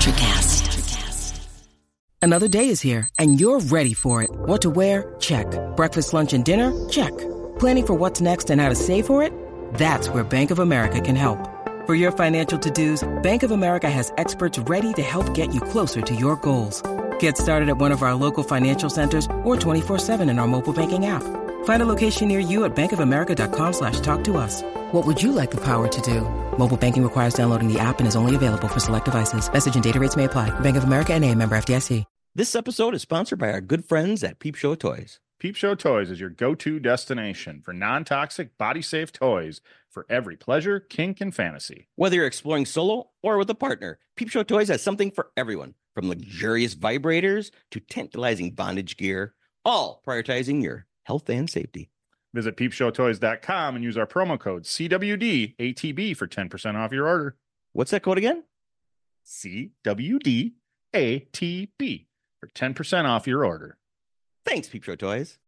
NutraCast. Another day is here, and you're ready for it. What to wear? Check. Breakfast, lunch, and dinner? Check. Planning for what's next and how to save for it? That's where Bank of America can help. For your financial to-dos, Bank of America has experts ready to help get you closer to your goals. Get started at one of our local financial centers or 24/7 in our mobile banking app. Find a location near you at bankofamerica.com/talktous. What would you like the power to do? Mobile banking requires downloading the app and is only available for select devices. Message and data rates may apply. Bank of America NA, member FDIC. This episode is sponsored by our good friends at Peep Show Toys. Peep Show Toys is your go-to destination for non-toxic, body-safe toys for every pleasure, kink, and fantasy. Whether you're exploring solo or with a partner, Peep Show Toys has something for everyone, from luxurious vibrators to tantalizing bondage gear, all prioritizing your health and safety. Visit peepshowtoys.com and use our promo code CWDATB for 10% off your order. What's that code again? CWDATB for 10% off your order. Thanks, Peep Show Toys.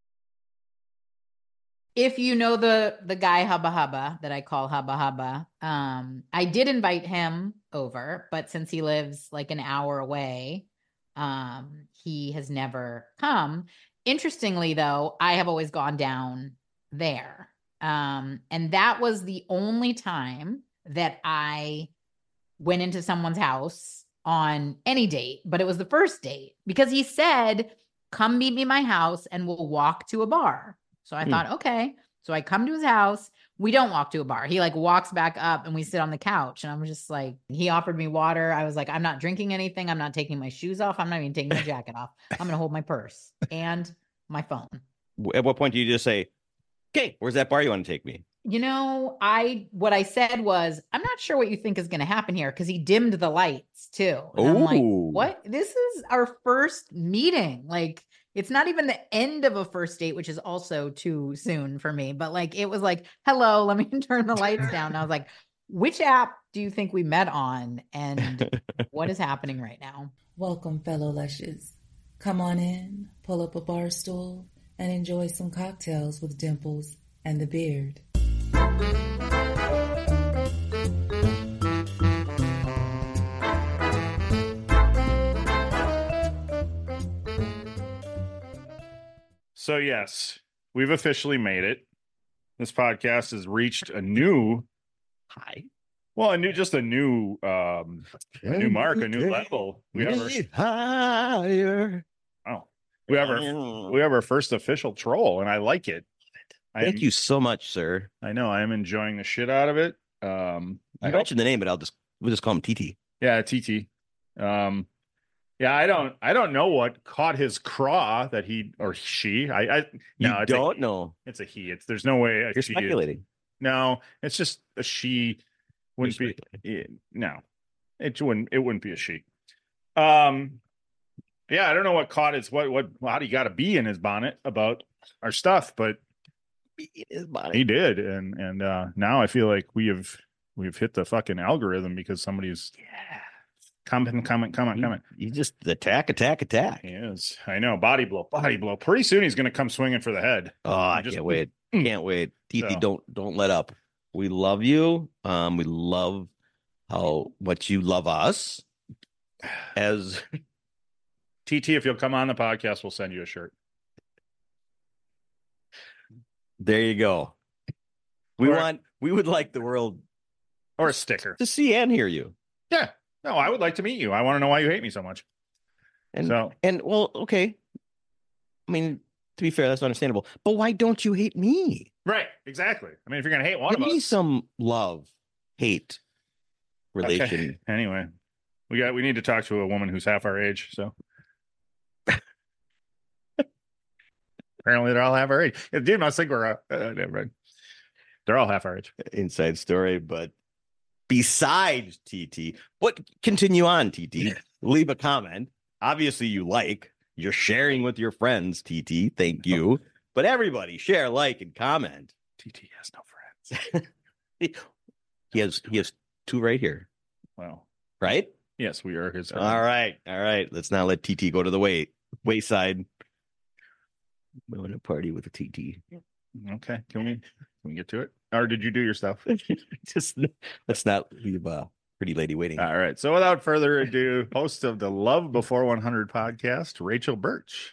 If you know the guy Hubba Hubba that I call Hubba Hubba, I did invite him over, but since he lives like an hour away, he has never come. Interestingly, though, I have always gone down there. And that was the only time that I went into someone's house on any date, but it was the first date because he said, come meet me at my house and we'll walk to a bar. So I thought, okay. So I come to his house. We don't walk to a bar. He like walks back up and we sit on the couch. And I'm just like, he offered me water. I was like, I'm not drinking anything. I'm not taking my shoes off. I'm not even taking my jacket off. I'm going to hold my purse and my phone. At what point do you just say, okay, where's that bar you want to take me? You know, what I said was, I'm not sure what you think is going to happen here because he dimmed the lights too. And I'm like, what? This is our first meeting. Like, it's not even the end of a first date, which is also too soon for me. But like, it was like, hello, let me turn the lights down. And I was like, which app do you think we met on? And what is happening right now? Welcome, fellow Lushes. Come on in, pull up a bar stool, and enjoy some cocktails with Dimples and the Beard. So yes, we've officially made it. This podcast has reached a new high. Well, a new mark, a new level. We have higher. We have our first official troll, and I like it. Thank you so much, sir. I know I am enjoying the shit out of it. I mentioned the name, but we'll just call him TT. Yeah, TT. Yeah, I don't know what caught his craw that he or she. I don't know. It's a he. There's no way. You're speculating. No, it's just a she. Wouldn't be. No, it wouldn't be a she. Yeah, I don't know what caught his how he got a bee in his bonnet about our stuff, but he did, and now I feel like we've hit the fucking algorithm because somebody's comment. You just attack. He is. I know. Body blow. Pretty soon he's gonna come swinging for the head. Oh, I can't wait. Can't wait. TT, don't let up. We love you. We love how much you love us. As TT, if you'll come on the podcast, we'll send you a shirt. There you go. We would like the world or a sticker to see and hear you. Yeah. No, I would like to meet you. I want to know why you hate me so much. Well, okay. I mean, to be fair, that's understandable. But why don't you hate me? Right. Exactly. I mean, if you're gonna hate one Give of us, me some love-hate relation. Okay. Anyway, we need to talk to a woman who's half our age. So apparently, they're all half our age. Yeah, dude, I was thinking we're never mind. They're all half our age. Inside story, but. Besides TT, but continue on, TT. Leave a comment. Obviously, you're sharing with your friends, TT. Thank you. But everybody, share, like, and comment. TT has no friends. He has two right here. Well, right? Yes, we are his friends. All right. Let's not let TT go to the wayside. We want to party with a TT. Okay. Can we get to it? Or did you do your stuff? Just let's not leave pretty lady waiting. All right. So without further ado, host of the Love Before 100 podcast, Rachel Birch.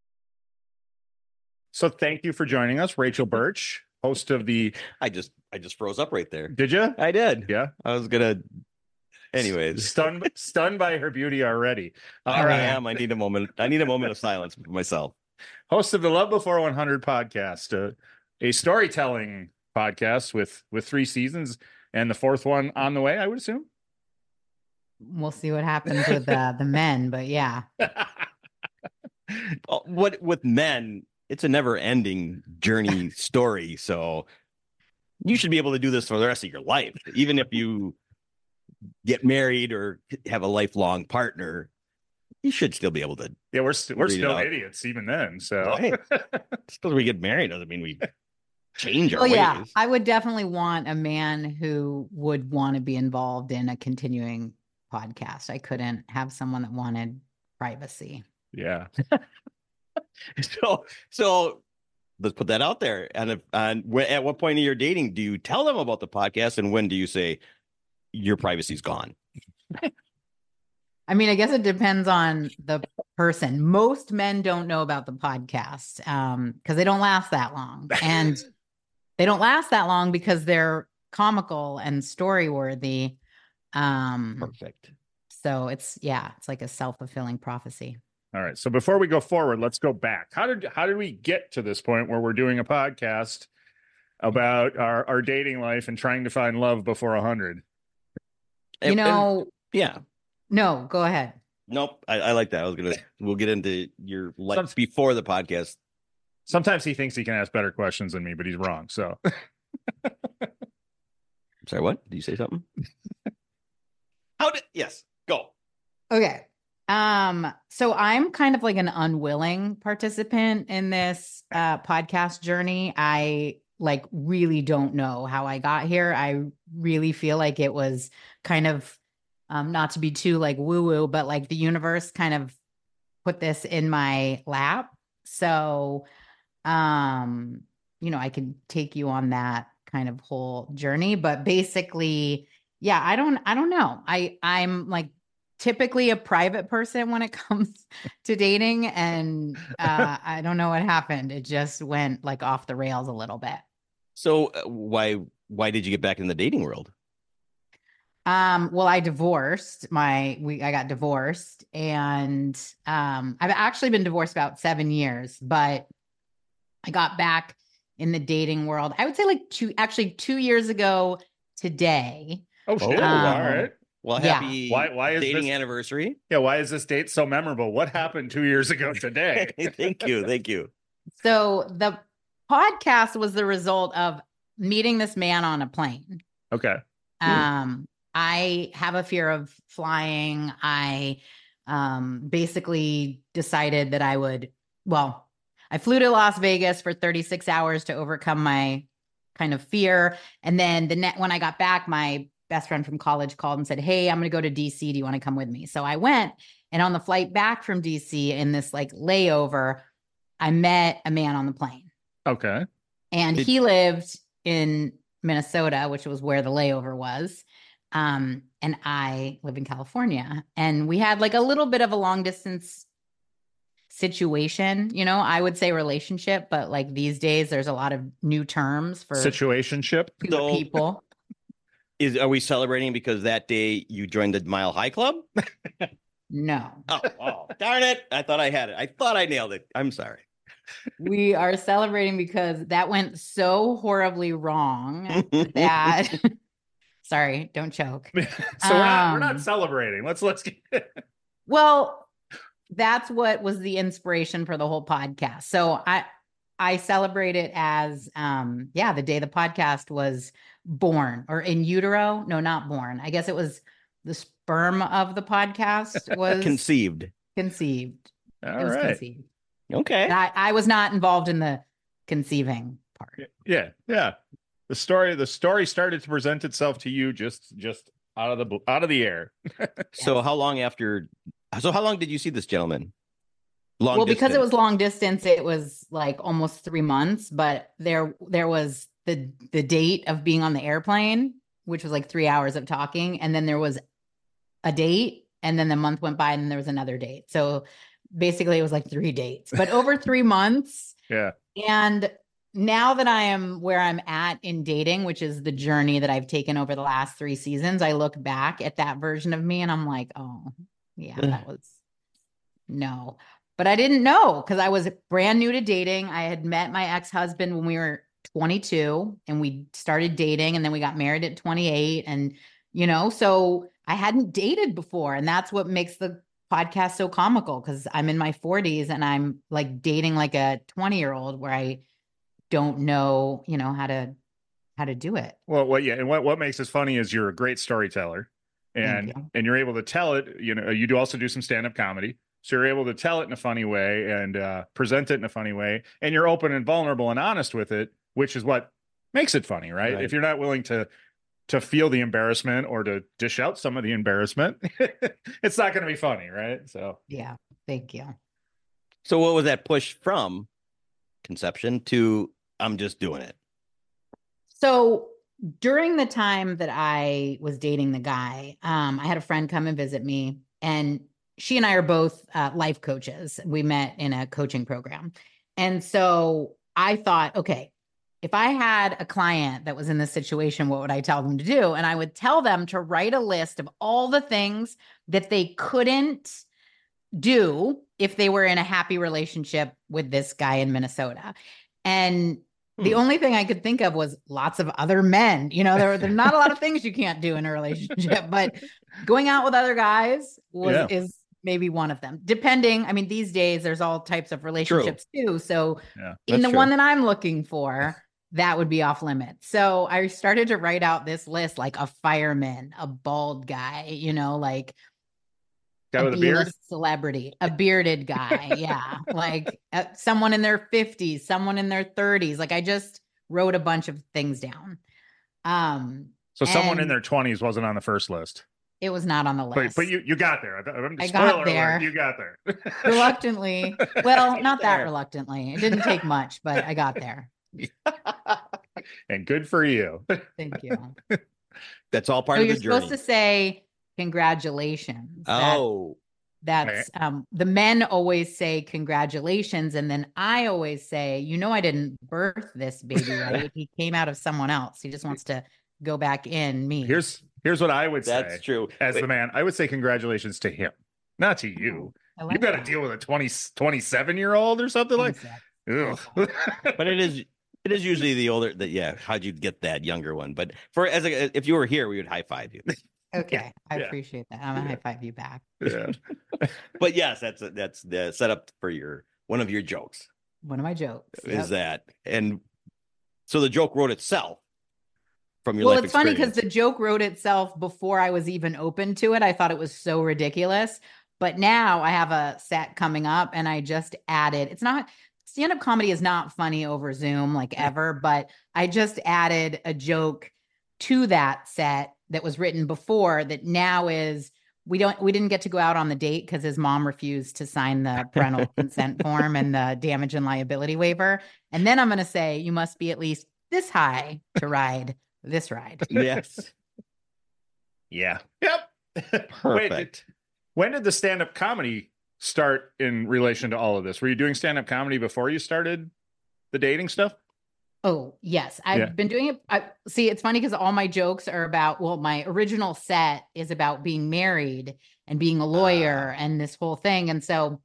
So thank you for joining us, Rachel Birch, host of the. I just froze up right there. Did you? I did. Yeah. I was gonna. Anyways, stunned by her beauty already. I am. I need a moment. I need a moment of silence for myself. Host of the Love Before 100 podcast, a storytelling podcast with 3 seasons and the 4th one on the way, I would assume. We'll see what happens with the men, but yeah. What with men, it's a never-ending journey story. So you should be able to do this for the rest of your life, even if you get married or have a lifelong partner. You should still be able to. Yeah, we're still idiots even then. So hey, just because we get married doesn't mean we change our ways. Yeah, ways. I would definitely want a man who would want to be involved in a continuing podcast. I couldn't have someone that wanted privacy. Yeah. So let's put that out there. And at what point in your dating do you tell them about the podcast, and when do you say your privacy's gone? I mean, I guess it depends on the person. Most men don't know about the podcast because they don't last that long. And they don't last that long because they're comical and story-worthy. Perfect. So it's like a self-fulfilling prophecy. All right. So before we go forward, let's go back. How did we get to this point where we're doing a podcast about our dating life and trying to find love before 100? Yeah. No, go ahead. Nope. I like that. We'll get into your life before the podcast. Sometimes he thinks he can ask better questions than me, but he's wrong. So sorry, what? Did you say something? Yes, go. Okay. So I'm kind of like an unwilling participant in this podcast journey. I really don't know how I got here. I really feel like it was kind of not to be too woo-woo, but the universe kind of put this in my lap. So, I could take you on that kind of whole journey, but basically, yeah, I don't know. I'm typically a private person when it comes to dating, and I don't know what happened. It just went off the rails a little bit. So why did you get back in the dating world? Well, I divorced I got divorced, and I've actually been divorced about 7 years, but I got back in the dating world. I would say 2 years ago today. Oh shit. All right. Well, happy why is dating this anniversary. Yeah, why is this date so memorable? What happened 2 years ago today? Thank you. So the podcast was the result of meeting this man on a plane. Okay. I have a fear of flying. I basically decided that I flew to Las Vegas for 36 hours to overcome my kind of fear. And then when I got back, my best friend from college called and said, "Hey, I'm going to go to DC. Do you want to come with me?" So I went, and on the flight back from DC in this layover, I met a man on the plane. Okay. And he lived in Minnesota, which was where the layover was. And I live in California, and we had a little bit of a long distance situation, I would say relationship, but these days there's a lot of new terms for situationship people. Are we celebrating because that day you joined the Mile High Club? No. Oh, darn it. I thought I had it. I thought I nailed it. I'm sorry. We are celebrating because that went so horribly wrong that sorry, don't choke. So we're not celebrating. Let's get Well, that's what was the inspiration for the whole podcast. So I celebrate it as the day the podcast was born, or in utero. No, not born. I guess it was the sperm of the podcast was conceived. All right. Conceived. Okay. I was not involved in the conceiving part. Yeah. The story started to present itself to you just out of the air. So how long did you see this gentleman? Because it was long distance, it was almost 3 months, but there was the date of being on the airplane which was like 3 hours of talking. And then there was a date, and then the month went by and then there was another date. So basically it was like 3 dates, but over 3 months. Yeah. And now that I am where I'm at in dating, which is the journey that I've taken over the last 3 seasons, I look back at that version of me and I'm like, oh, yeah, that was no. But I didn't know because I was brand new to dating. I had met my ex-husband when we were 22 and we started dating, and then we got married at 28. And, so I hadn't dated before. And that's what makes the podcast so comical, because I'm in my 40s and I'm like dating like a 20-year-old where I don't know, how to do it. Well, what makes this funny is you're a great storyteller, and you're able to tell it. You do also do some stand-up comedy, so you're able to tell it in a funny way and present it in a funny way, and you're open and vulnerable and honest with it, which is what makes it funny, right? If you're not willing to feel the embarrassment or to dish out some of the embarrassment, it's not going to be funny, right? So yeah, thank you. So what was that push from conception to I'm just doing it? So during the time that I was dating the guy, I had a friend come and visit me, and she and I are both life coaches. We met in a coaching program. And so I thought, okay, if I had a client that was in this situation, what would I tell them to do? And I would tell them to write a list of all the things that they couldn't do if they were in a happy relationship with this guy in Minnesota. And the only thing I could think of was lots of other men. There are not a lot of things you can't do in a relationship, but going out with other guys is maybe one of them. Depending, I mean, these days there's all types of relationships too. So in the one that I'm looking for, that would be off limits. So I started to write out this list, like a fireman, a bald guy, like guy with a beard, celebrity, a bearded guy. Yeah. Like someone in their 50s, someone in their 30s. Like I just wrote a bunch of things down. So someone in their 20s wasn't on the first list. It was not on the list. But you got there. I got there. Alert, you got there. Reluctantly. Well, not that reluctantly. It didn't take much, but I got there. And good for you. Thank you. That's all part of the journey. You're supposed to say congratulations. Oh. That's the men always say congratulations, and then I always say, I didn't birth this baby, right? He came out of someone else. He just wants to go back in me. Here's what I would say. That's true. As the man, I would say congratulations to him, not to you. You got to deal with a 27-year-old or something like that. But it is usually the older that, how'd you get that younger one? But if you were here, we would high five you. Okay. I appreciate that. I'm gonna high five you back. Yeah. But yes, that's the setup for one of your jokes. One of my jokes is that. And so the joke wrote itself from your life it's experience. funny because the joke wrote itself before I was even open to it. I thought it was so ridiculous. But now I have a set coming up and I just added, stand-up comedy is not funny over Zoom like ever, but I just added a joke to that set that was written before that now is, we didn't get to go out on the date because his mom refused to sign the parental consent form and the damage and liability waiver. And then I'm going to say, you must be at least this high to ride this ride. Yes. Yeah. Yep. Perfect. When did the stand-up comedy start in relation to all of this? Were you doing stand-up comedy before you started the dating stuff? Oh, yes. I've been doing it. See, it's funny because all my jokes are about, my original set is about being married and being a lawyer and this whole thing. And so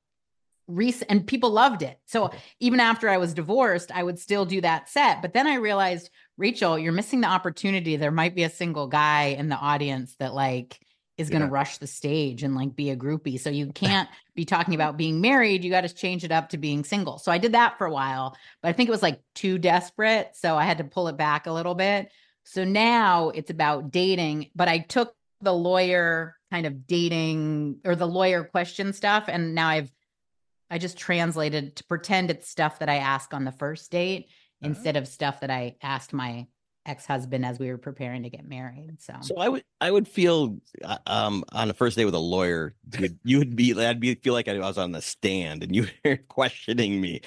and people loved it. So even after I was divorced, I would still do that set. But then I realized, Rachel, you're missing the opportunity. There might be a single guy in the audience that is going to rush the stage and be a groupie. So you can't be talking about being married. You got to change it up to being single. So I did that for a while, but I think it was too desperate. So I had to pull it back a little bit. So now it's about dating, but I took the lawyer kind of dating or the lawyer question stuff. And now I just translated to pretend it's stuff that I ask on the first date instead of stuff that I asked my ex-husband as we were preparing to get married. So I would feel on the first day with a lawyer, I'd feel like I was on the stand and you were questioning me.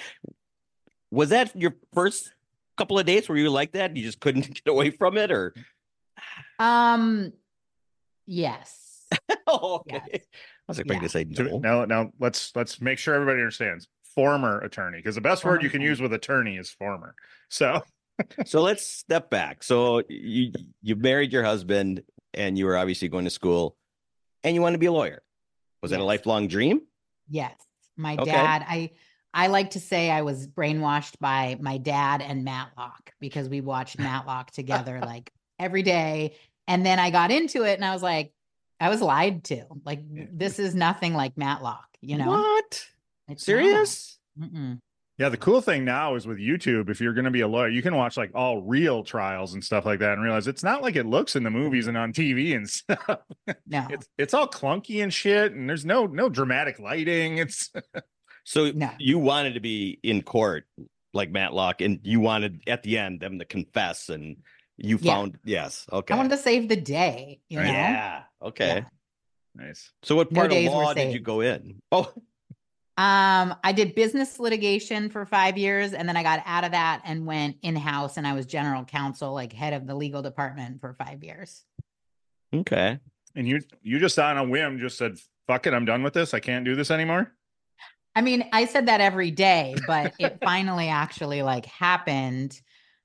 Was that your first couple of dates where you were like that and you just couldn't get away from it, or Yes. Okay. Yes. I was expecting to say no. Now let's make sure everybody understands. Former attorney, because the best word you can use with attorney is former. So So let's step back. So you married your husband, and you were obviously going to school, and you wanted to be a lawyer. Was that a Yes. lifelong dream? Yes. My Okay. dad, I like to say I was brainwashed by my dad and Matlock because we watched Matlock together like every day. And then I got into it and I was like, I was lied to. Like, this is nothing like Matlock, you know? What? It's Serious? not. Mm-mm. yeah, the cool thing now is with YouTube, if you're going to be a lawyer, you can watch like all real trials and stuff like that and realize it's not like it looks in the movies and on TV and stuff. No. It's all clunky and shit, and there's no dramatic lighting. It's So No. you wanted to be in court like Matlock, and you wanted at the end them to confess, and you Yeah. found yes. Okay. I wanted to save the day, you know? Yeah. Okay. Yeah. nice. So what No part of days were law did you saved. go in? Oh, I did business litigation for 5 years, and then I got out of that and went in-house, and I was general counsel, like head of the legal department for 5 years. okay. And you just on a whim just said, "Fuck it, I'm done with this. I can't do this anymore." I mean, I said that every day, but it finally actually like happened.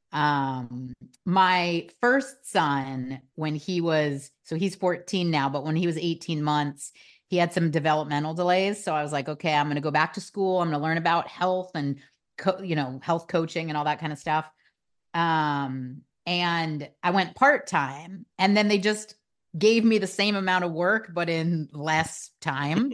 My first son, when he's 14 now, but when he was 18 months, he had some developmental delays. So I was like, okay, I'm going to go back to school. I'm going to learn about health and, health coaching and all that kind of stuff. And I went part-time, and then they just gave me the same amount of work, but in less time.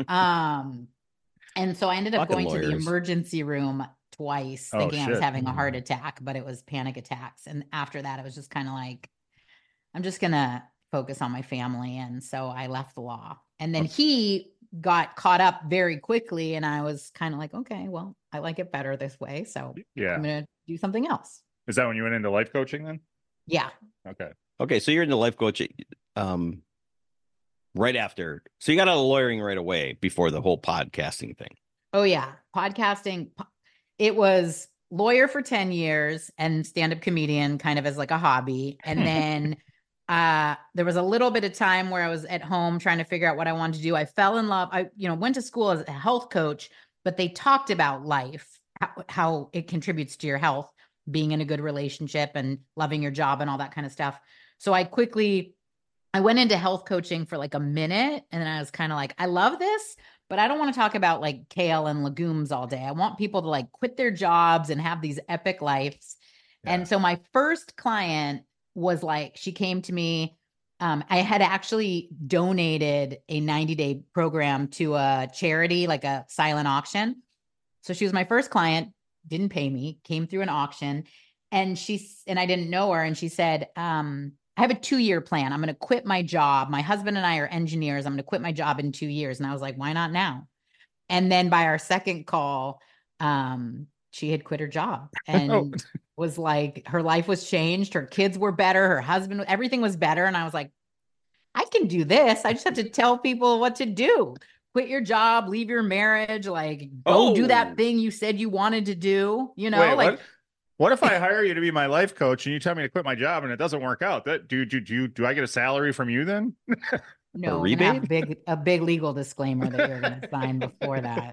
And so I ended up Fucking going to the lawyers. emergency room twice, Oh, thinking I was shit. having a heart attack, but it was panic attacks. And after that, it was just kind of like, I'm just going to focus on my family. And so I left the law. And then he got caught up very quickly. And I was kind of like, okay, well, I like it better this way. So Yeah. I'm going to do something else. Is that when you went into life coaching then? Yeah. Okay. Okay. So you're in the life coaching right after. So you got out of lawyering right away before the whole podcasting thing. Oh, yeah. Podcasting. It was lawyer for 10 years and stand-up comedian kind of as like a hobby. And then there was a little bit of time where I was at home trying to figure out what I wanted to do. I fell in love. I went to school as a health coach, but they talked about life, how it contributes to your health, being in a good relationship and loving your job and all that kind of stuff. So I went into health coaching for like a minute, and then I was kind of like, I love this, but I don't want to talk about like kale and legumes all day. I want people to like quit their jobs and have these epic lives. Yeah. And so my first client was like, she came to me. I had actually donated a 90-day program to a charity, like a silent auction. So she was my first client, didn't pay me, came through an auction, and I didn't know her. And she said, I have a 2-year plan. I'm going to quit my job. My husband and I are engineers. I'm going to quit my job in 2 years. And I was like, why not now? And then by our second call, she had quit her job and was like, her life was changed. Her kids were better. Her husband, everything was better. And I was like, I can do this. I just have to tell people what to do. Quit your job, leave your marriage, like go do that thing you said you wanted to do, Wait, like what if I hire you to be my life coach and you tell me to quit my job and it doesn't work out? Do I get a salary from you then? No, we're gonna have a big legal disclaimer that you're going to sign before that.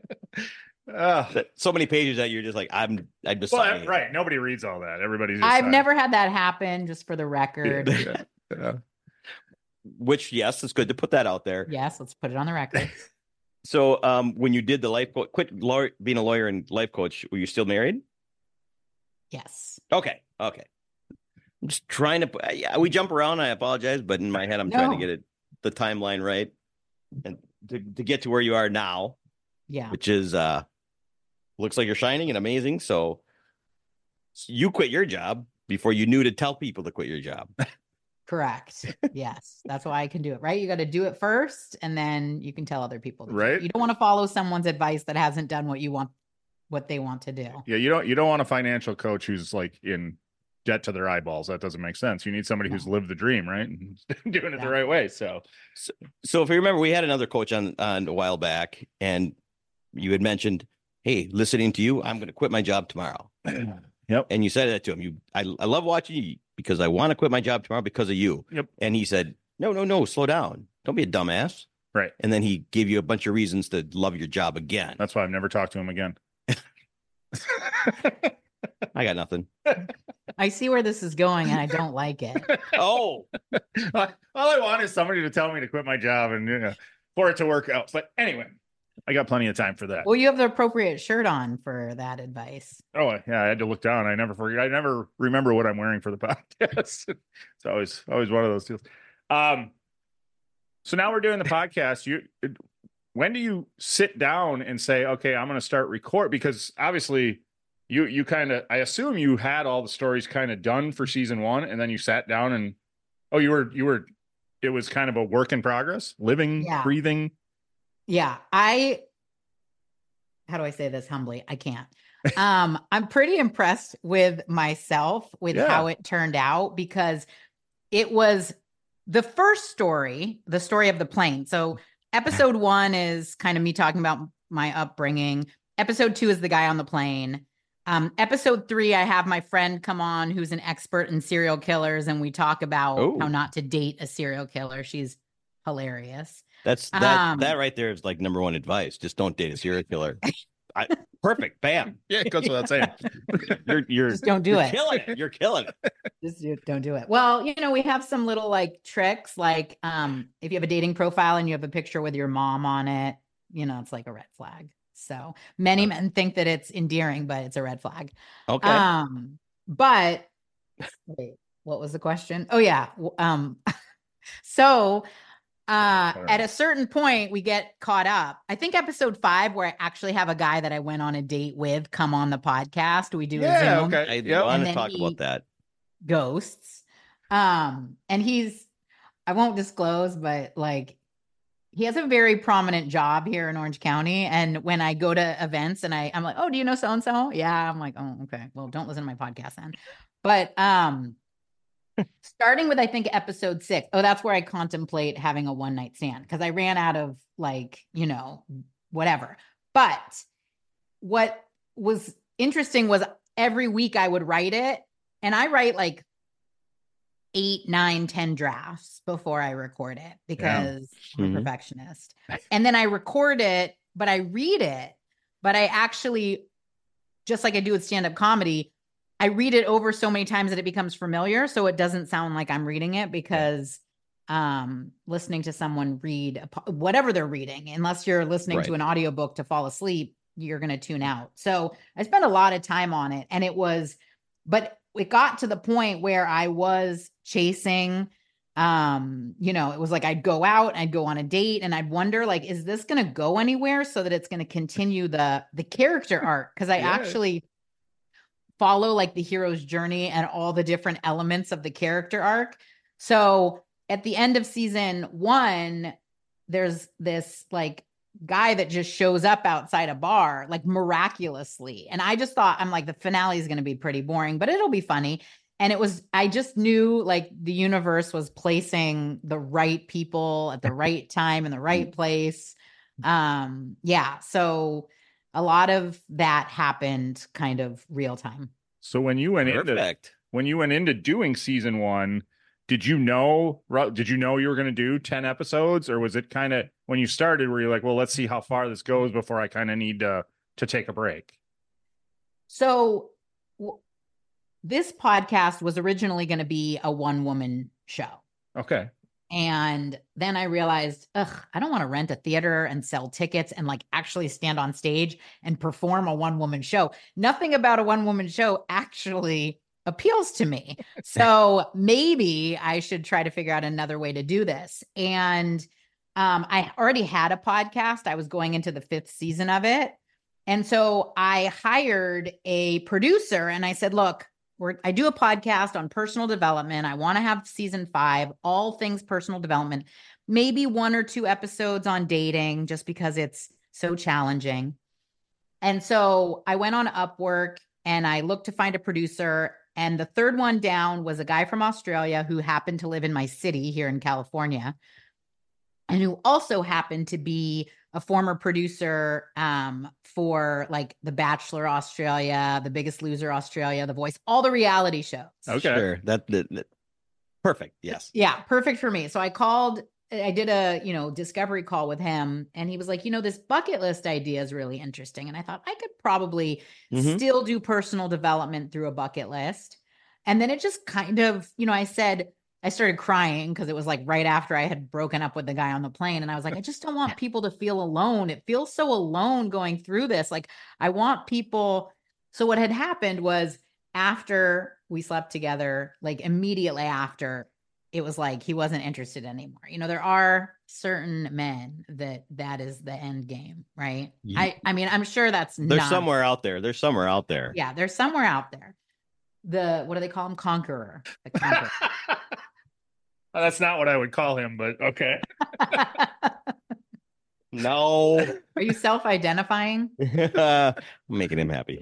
So many pages that you're just like, I'm just well, right. Nobody reads all that. Everybody's just I've never had that happen, just for the record. Yeah. Which, yes, it's good to put that out there. Yes, let's put it on the record. So when you did the life coach, being a lawyer and life coach, were you still married? Yes. Okay. I'm just trying to, we jump around. I apologize, but in my head, I'm trying to get the timeline right and to get to where you are now. Yeah. Which is, looks like you're shining and amazing. So you quit your job before you knew to tell people to quit your job. Correct. Yes. That's why I can do it, right? You got to do it first, and then you can tell other people. Right. You don't want to follow someone's advice that hasn't done what they want to do. Yeah. You don't want a financial coach who's like in debt to their eyeballs. That doesn't make sense. You need somebody who's lived the dream, right? And doing it the right way. So if you remember, we had another coach on a while back, and you had mentioned, hey, listening to you, I'm going to quit my job tomorrow. Yep. And you said that to him. I love watching you because I want to quit my job tomorrow because of you. Yep. And he said, no, slow down. Don't be a dumbass. Right. And then he gave you a bunch of reasons to love your job again. That's why I've never talked to him again. I got nothing. I see where this is going and I don't like it. Oh, All I want is somebody to tell me to quit my job and for it to work out. But anyway, I got plenty of time for that. Well, you have the appropriate shirt on for that advice. Oh yeah, I had to look down. I never forget. I never remember what I'm wearing for the podcast. It's always one of those deals. So now we're doing the podcast. When do you sit down and say, okay, I'm going to start record? Because obviously you kind of, I assume you had all the stories kind of done for season 1, and then you sat down and, it was kind of a work in progress, living, breathing. Yeah. How do I say this humbly? I can't. I'm pretty impressed with myself with how it turned out, because it was the first story, the story of the plane. So episode 1 is kind of me talking about my upbringing. Episode 2 is the guy on the plane. Episode 3, I have my friend come on who's an expert in serial killers, and we talk about how not to date a serial killer. She's hilarious. That right there is like #1 advice. Just don't date a serial killer. Perfect. Bam. Yeah, goes without saying. You're just don't do it. You're killing it. Just don't do it. Well, we have some little like tricks, like if you have a dating profile and you have a picture with your mom on it, it's like a red flag. So many men think that it's endearing, but it's a red flag. Okay. But wait, what was the question? Oh yeah. So at a certain point we get caught up. I think episode 5, where I actually have a guy that I went on a date with come on the podcast. We do a Zoom. Okay. I want to talk about that. Ghosts. And I won't disclose, but like, he has a very prominent job here in Orange County. And when I go to events and I'm like, oh, do you know so-and-so? Yeah. I'm like, oh, okay. Well, don't listen to my podcast then. But starting with, I think, episode 6. Oh, that's where I contemplate having a one night stand, because I ran out of whatever. But what was interesting was every week I would write it, and I write like 8, 9, 10 drafts before I record it, because I'm a perfectionist. And then I record it, but I read it, but I actually, just like I do with stand-up comedy, I read it over so many times that it becomes familiar. So it doesn't sound like I'm reading it, because listening to someone read whatever they're reading, unless you're listening to an audiobook to fall asleep, you're going to tune out. So I spent a lot of time on it, and but it got to the point where I was chasing, it was like, I'd go out, I'd go on a date, and I'd wonder, like, is this going to go anywhere so that it's going to continue the character arc? Cause I actually follow like the hero's journey and all the different elements of the character arc. So at the end of season 1, there's this like guy that just shows up outside a bar, like miraculously. And I just thought, I'm like, the finale is going to be pretty boring, but it'll be funny. And I just knew like the universe was placing the right people at the right time in the right place. So a lot of that happened kind of real time. So when you went into doing season 1, did you know you were going to do 10 episodes, or was it kind of when you started where you're like, well, let's see how far this goes before I kind of need to take a break? So this podcast was originally going to be a one-woman show. Okay. And then I realized, I don't want to rent a theater and sell tickets and like actually stand on stage and perform a one-woman show. Nothing about a one-woman show actually appeals to me. So maybe I should try to figure out another way to do this. And I already had a podcast. I was going into the 5th season of it. And so I hired a producer and I said, look, I do a podcast on personal development. I want to have season 5, all things personal development, maybe 1 or 2 episodes on dating, just because it's so challenging. And so I went on Upwork and I looked to find a producer. And the 3rd one down was a guy from Australia who happened to live in my city here in California. and who also happened to be a former producer for like The Bachelor Australia, The Biggest Loser Australia, The Voice, all the reality shows. Okay. Sure. That perfect. Yes. Yeah, perfect for me. So I did a, discovery call with him, and he was like, this bucket list idea is really interesting. And I thought I could probably still do personal development through a bucket list. And then it just kind of, I started crying because it was like right after I had broken up with the guy on the plane. And I was like, I just don't want people to feel alone. It feels so alone going through this. Like, I want people. So what had happened was, after we slept together, like immediately after, it was like he wasn't interested anymore. There are certain men that is the end game, right? Yeah. I mean, I'm sure There's somewhere out there. There's somewhere out there. Yeah, there's somewhere out there. What do they call him? Conqueror. The conqueror. That's not what I would call him, but okay. No. Are you self-identifying? I'm making him happy.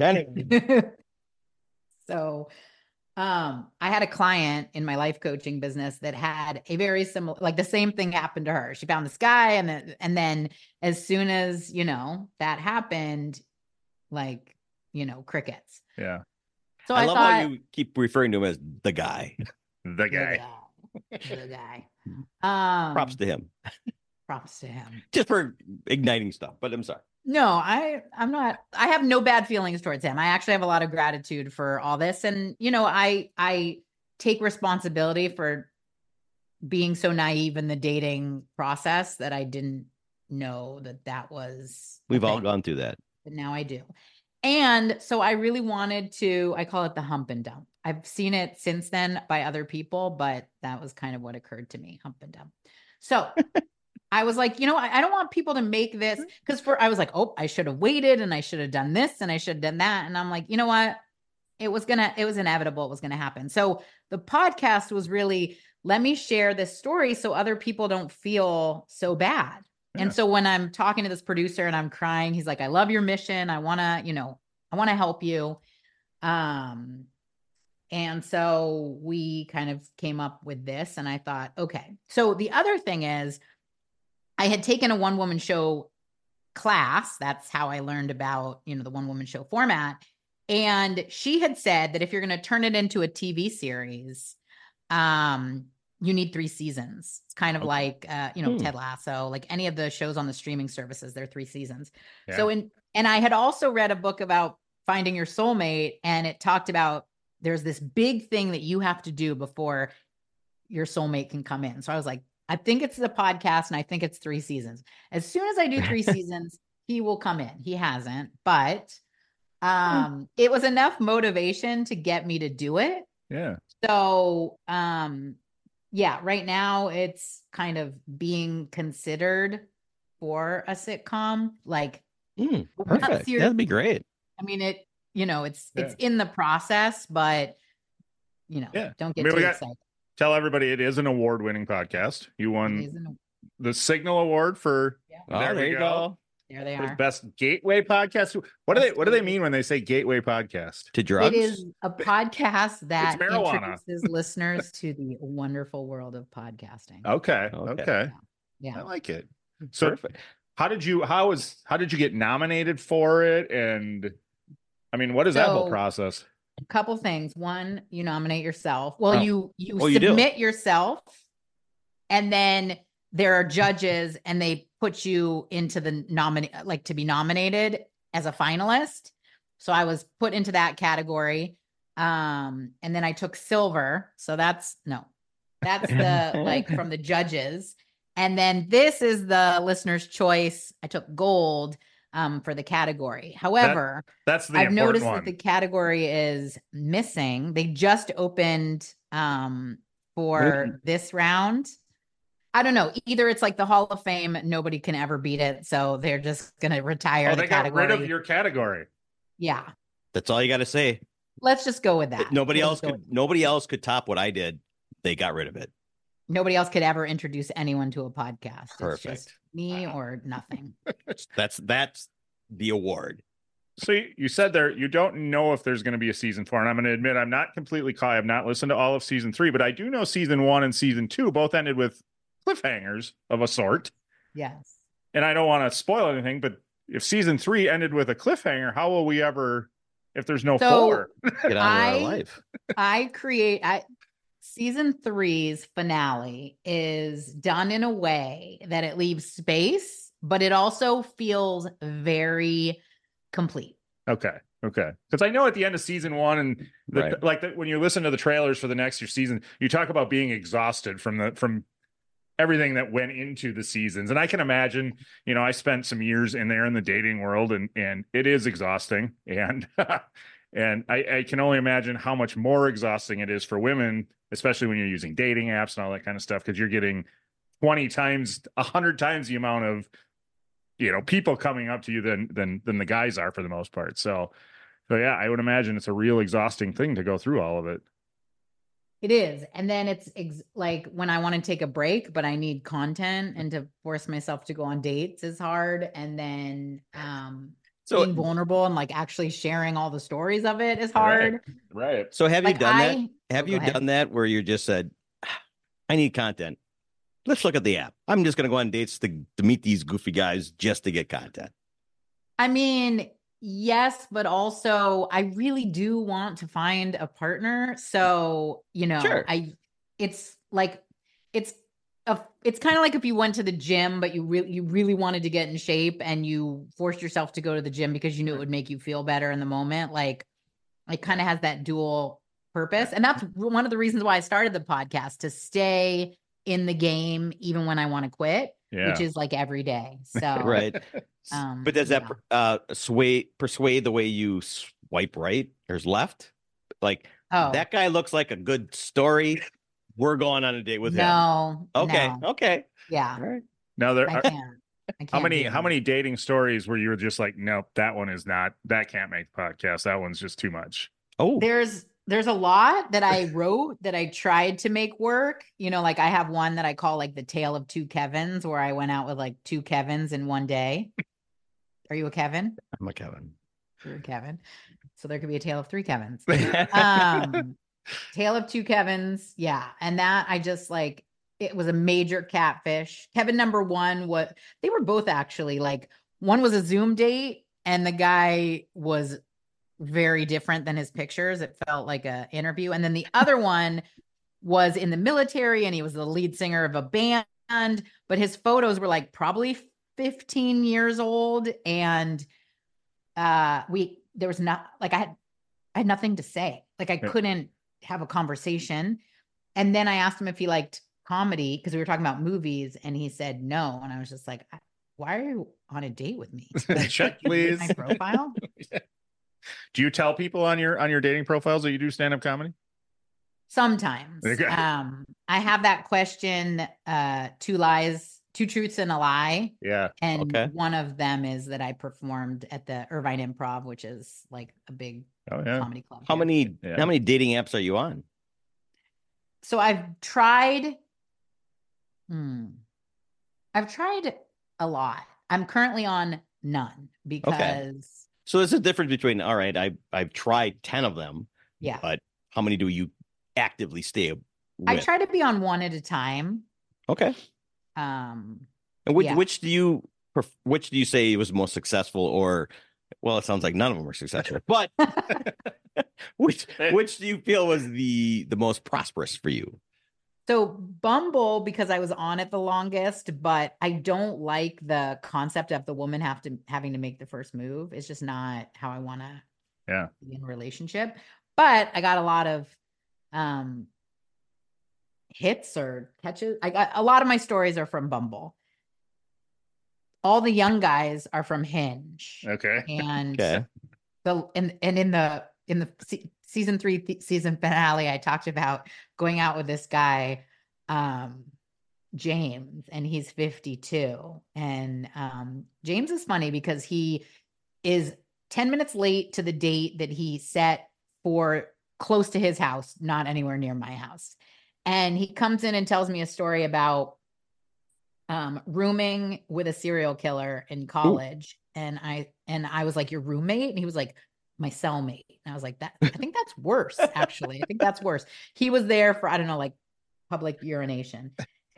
So I had a client in my life coaching business that had a very similar, like the same thing happened to her. She found this guy, and then as soon as, that happened, like, crickets. Yeah. So I I love thought, how you keep referring to him as the guy. The guy. The guy. Props to him. Props to him. Just for igniting stuff, but I'm sorry. No, I'm not. I have no bad feelings towards him. I actually have a lot of gratitude for all this. And, I take responsibility for being so naive in the dating process that I didn't know that was. We've all gone through that. But now I do. And so I really wanted to, I call it the hump and dump. I've seen it since then by other people, but that was kind of what occurred to me, hump and dump. So I was like, I don't want people to make this, because I was like, oh, I should have waited, and I should have done this, and I should have done that. And I'm like, you know what? It was inevitable. It was going to happen. So the podcast was really, let me share this story so other people don't feel so bad. Yeah. And so when I'm talking to this producer and I'm crying, he's like, I love your mission. I want to help you. And so we kind of came up with this, and I thought, okay. So the other thing is, I had taken a one-woman show class. That's how I learned about, the one-woman show format. And she had said that if you're going to turn it into a TV series, you need 3 seasons. It's kind of like, Ted Lasso, like any of the shows on the streaming services, they're 3 seasons. Yeah. So and I had also read a book about finding your soulmate, and it talked about there's this big thing that you have to do before your soulmate can come in. So I was like, I think it's the podcast, and I think it's 3 seasons. As soon as I do 3 seasons, he will come in. He hasn't, but it was enough motivation to get me to do it. Yeah. So, right now it's kind of being considered for a sitcom. Like, perfect. That'd be great. I mean, it's in the process, but don't get too excited. Tell everybody it is an award-winning podcast. You won the Signal Award for. Yeah. There you go. There they are. Best gateway podcast. What do they mean when they say gateway podcast? To drugs? It is a podcast that introduces listeners to the wonderful world of podcasting. Okay. Yeah. I like it. So perfect. How did you get nominated for it? And I mean, what is that whole process? A couple things. One, you nominate yourself. Well, you submit yourself, and then there are judges, and they put you into the to be nominated as a finalist. So I was put into that category. And then I took silver. So that's the from the judges. And then this is the listener's choice. I took gold for the category. However, I've noticed that the category is missing. They just opened for this round. I don't know. Either it's like the Hall of Fame, nobody can ever beat it, so they're just going to retire the category. Got rid of your category. Yeah. That's all you got to say. Let's just go with that. Nobody else could top what I did. They got rid of it. Nobody else could ever introduce anyone to a podcast. Perfect. It's just me or nothing. That's the award. So you said there you don't know if there's going to be a season 4, and I'm going to admit I'm not completely caught. I've not listened to all of season 3, but I do know season 1 and season 2 both ended with cliffhangers of a sort. Yes. And I don't want to spoil anything, but if season 3 ended with a cliffhanger, how will we ever, if there's no So 4? Get on with our life. Season 3's finale is done in a way that it leaves space, but it also feels very complete. Okay. Because I know at the end of season 1 and Right. when you listen to the trailers for the next year season, you talk about being exhausted from everything that went into the seasons. And I can imagine, I spent some years in there in the dating world, and it is exhausting. And and I can only imagine how much more exhausting it is for women, especially when you're using dating apps and all that kind of stuff, because you're getting 20 times, 100 times the amount of people coming up to you than the guys are for the most part. So yeah, I would imagine it's a real exhausting thing to go through all of it. It is. And then it's like when I want to take a break, but I need content, and to force myself to go on dates is hard. And then being vulnerable and like actually sharing all the stories of it is hard. Right. So have you done that? Have go you ahead. done that where you just said, I need content. Let's look at the app. I'm just going to go on dates to meet these goofy guys just to get content. I mean, yes, but also I really do want to find a partner. So, Sure. it's kind of like if you went to the gym, but you really wanted to get in shape and you forced yourself to go to the gym because you knew it would make you feel better in the moment. Like it kind of has that dual purpose. And that's one of the reasons why I started the podcast, to stay in the game even when I want to quit, which is like every day. So right. But does that persuade the way you swipe right or left? Like, that guy looks like a good story. We're going on a date with him. Okay. No. Okay. Yeah. All right. Now I can't. How many dating stories where you were just like, nope, that can't make the podcast. That one's just too much. Oh, there's a lot that I wrote that I tried to make work. Like I have one that I call like the tale of two Kevins, where I went out with like two Kevins in one day. Are you a Kevin? I'm a Kevin. You're a Kevin. So there could be a tale of three Kevins. Tale of two Kevins. Yeah. And that I just like, it was a major catfish. Kevin number one, they were both actually like, one was a Zoom date and the guy was very different than his pictures. It felt like an interview. And then the other one was in the military and he was the lead singer of a band, but his photos were like probably 15 years old. And there was not like, I had nothing to say. Like I couldn't have a conversation. And then I asked him if he liked comedy, because we were talking about movies, and he said no. And I was just like, why are you on a date with me? Like, check, please. My profile. Do you tell people on your dating profiles that you do stand-up comedy? Sometimes. Okay. I have that question, 2 truths and a lie. Yeah. And one of them is that I performed at the Irvine Improv, which is like a big comedy club. How many dating apps are you on? So I've tried a lot. I'm currently on none because So there's a difference between, all right, I've tried 10 of them. Yeah. But how many do you actively stay with? I try to be on one at a time. Okay. And which do you say was most successful, or, well, it sounds like none of them were successful, but which do you feel was the most prosperous for you? So Bumble, because I was on it the longest, but I don't like the concept of the woman having to make the first move. It's just not how I want to be in a relationship. But I got a lot of hits or catches. I got a lot of my stories are from Bumble. All the young guys are from Hinge. Okay. And in the season 3 season finale, I talked about going out with this guy, James, and he's 52. And James is funny because he is 10 minutes late to the date that he set for close to his house, not anywhere near my house. And he comes in and tells me a story about rooming with a serial killer in college. Ooh. And I was like, your roommate? And he was like, my cellmate. And I was like, I think that's worse, actually. I think that's worse. He was there for, I don't know, like public urination.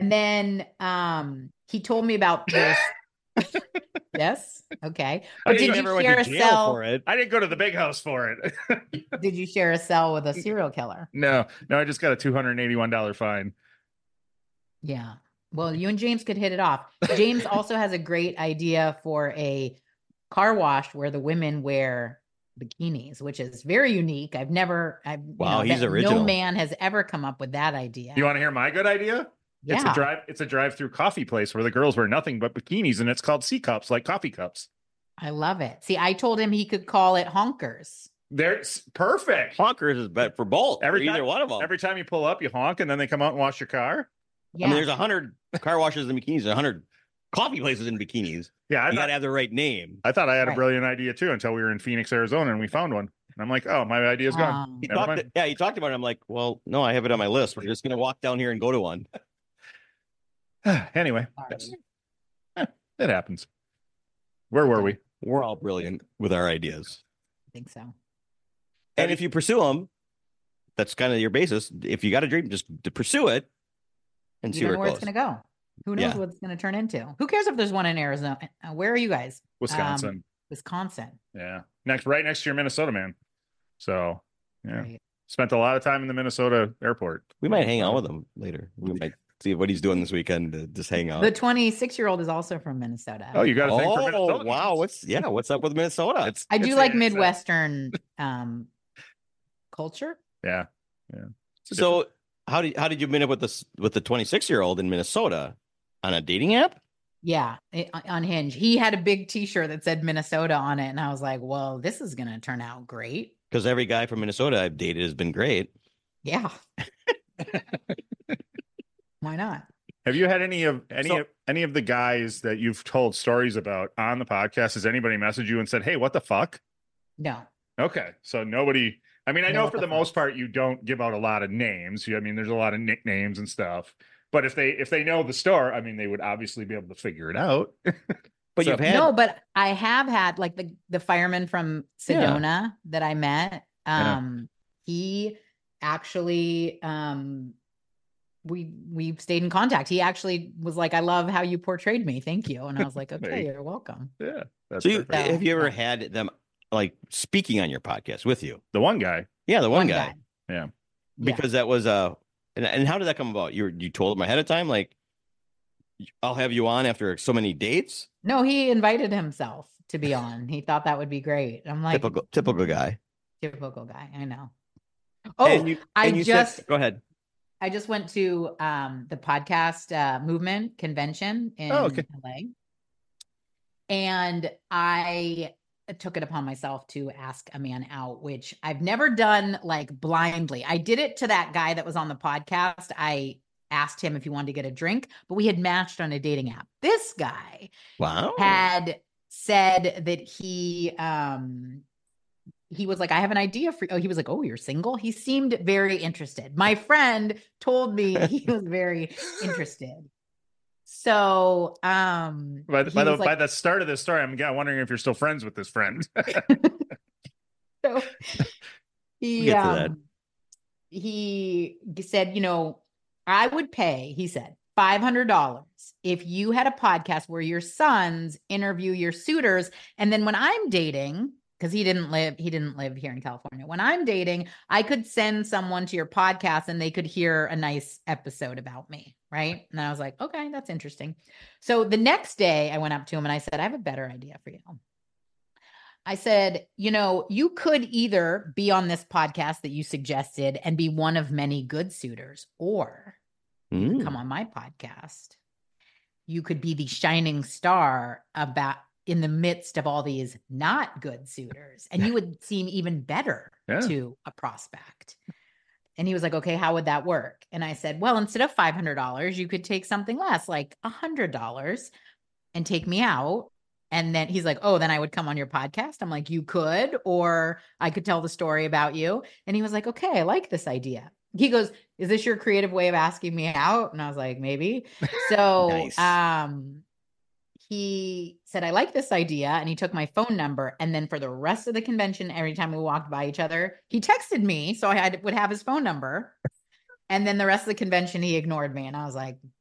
And then he told me about this. Yes. Okay. But You did never you went share to a jail cell? for it. I didn't go to the big house for it. Did you share a cell with a serial killer? No, I just got a $281 fine. Yeah. Well, you and James could hit it off. James also has a great idea for a car wash where the women wear bikinis, which is very unique. Wow, he's no original. man has ever come up with that idea. You want to hear my good idea? Yeah. It's a drive-through coffee place where the girls wear nothing but bikinis, and it's called C cups, like coffee cups. I love it. See, I told him he could call it Honkers. There's perfect. Honkers is better for both. Either one of them. Every time you pull up, you honk, and then they come out and wash your car. Yeah. I mean, there's 100 car washes in bikinis, 100 coffee places in bikinis. Yeah, you got to have the right name. I thought I had a Right. brilliant idea too until we were in Phoenix, Arizona, and we found one. And I'm like, oh, my idea's gone. He Never mind. talked about it. I'm like, well, no, I have it on my list. We're just going to walk down here and go to one. Anyway, Sorry. it happens. Where were we? We're all brilliant with our ideas. I think so. And if you pursue them, that's kind of your basis. If you got a dream, just to pursue it and You see don't know where where it it's goes. going to go. Who knows Yeah. what it's going to turn into? Who cares if there's one in Arizona? Where are you guys? Wisconsin. Wisconsin. Yeah. Right next to your Minnesota man. So, yeah. Right. Spent a lot of time in the Minnesota airport. We might hang out with him later. We might see what he's doing this weekend to just hang out. The 26-year-old is also from Minnesota. Oh, you got a thing for Minnesota? Wow. What's up with Minnesota? I do like Midwestern culture. Yeah. So how did you meet up with the 26-year-old in Minnesota on a dating app? Yeah, on Hinge. He had a big T-shirt that said Minnesota on it, and I was like, "Well, this is going to turn out great." Because every guy from Minnesota I've dated has been great. Yeah. Why not? Have you had any of the guys that you've told stories about on the podcast? Has anybody messaged you and said, "Hey, what the fuck"? No. Okay, so nobody. I mean, I No, know what for the the most fuck? part you don't give out a lot of names. I mean, there's a lot of nicknames and stuff. But if they know the store, I mean, they would obviously be able to figure it out. But So- you've had No, but I have had like the fireman from Sedona that I met. He actually we stayed in contact. He actually was like, "I love how you portrayed me. Thank you." And I was like, "Okay, you're welcome." Yeah. That's So perfect. have you ever Yeah. had them like speaking on your podcast with you? The one guy. Yeah, the one One guy. guy. Yeah. Yeah. Because that was and how did that come about? You told him ahead of time, like, I'll have you on after so many dates? No, he invited himself to be on. He thought that would be great. I'm like, Typical guy. typical guy. I know. Oh, And you said, go ahead. I just went to the podcast movement convention in okay. LA. And I took it upon myself to ask a man out, which I've never done like blindly. I did it to that guy that was on the podcast. I asked him if he wanted to get a drink, but we had matched on a dating app. This guy Wow. had said that he was like, "I have an idea for you." Oh, he was like, "Oh, you're single?" He seemed very interested. My friend told me he was very interested. So, By the start of this story, I'm wondering if you're still friends with this friend. so he Get to that. he said, "I would pay," he said, $500 if you had a podcast where your sons interview your suitors, and then when I'm dating, because he didn't live here in California. When I'm dating, I could send someone to your podcast and they could hear a nice episode about me, right? And I was like, "Okay, that's interesting." So the next day I went up to him and I said, "I have a better idea for you." I said, "You could either be on this podcast that you suggested and be one of many good suitors, or you could come on my podcast. You could be the shining star in the midst of all these not good suitors, and you would seem even better to a prospect." And he was like, "Okay, how would that work?" And I said, "Well, instead of $500, you could take something less, like $100 and take me out." And then he's like, "Oh, then I would come on your podcast." I'm like, "You could, or I could tell the story about you." And he was like, "Okay, I like this idea." He goes, "Is this your creative way of asking me out?" And I was like, "Maybe." So, Nice. he said, "I like this idea." And he took my phone number. And then for the rest of the convention, every time we walked by each other, he texted me. So I would have his phone number. And then the rest of the convention, he ignored me. And I was like,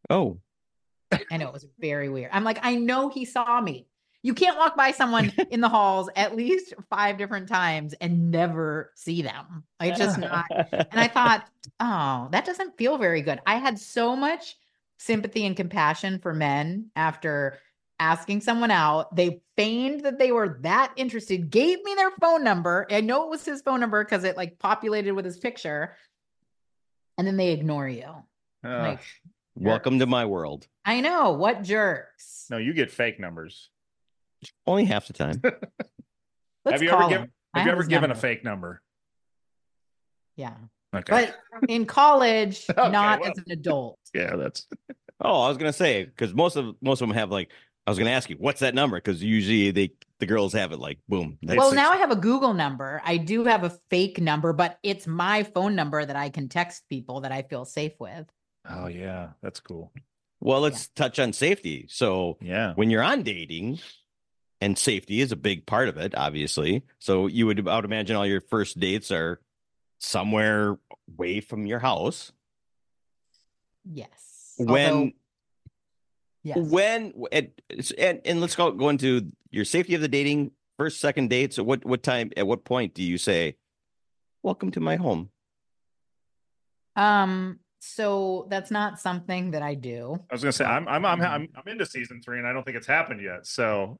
Oh, I know, it was very weird. I'm like, I know he saw me. You can't walk by someone in the halls at least 5 different times and never see them. It's just not. And I thought, oh, that doesn't feel very good. I had so much sympathy and compassion for men after asking someone out. They feigned that they were that interested, gave me their phone number. I know it was his phone number because it like populated with his picture. And then they ignore you. Like, welcome to my world. I know, what jerks. No, you get fake numbers. Only half the time. Let's Have you call ever him. given I Have you have ever his given a number. fake number? Yeah. Okay. But in college, Okay, not well. as an adult. Yeah, that's Oh, I was gonna say because most of them have like. I was gonna ask you what's that number because usually the girls have it like boom. Hey, Well, six- now I have a Google number. I do have a fake number, but it's my phone number that I can text people that I feel safe with. Oh yeah, that's cool. Well, let's touch on safety. So Yeah. when you're on dating, and safety is a big part of it, obviously. So I would imagine all your first dates are somewhere away from your house. Yes. When Yes. and let's go into your safety of the dating first, second dates. At what time? At what point do you say, "Welcome to my home"? So that's not something that I do. I was gonna say I'm into season 3 and I don't think it's happened yet. So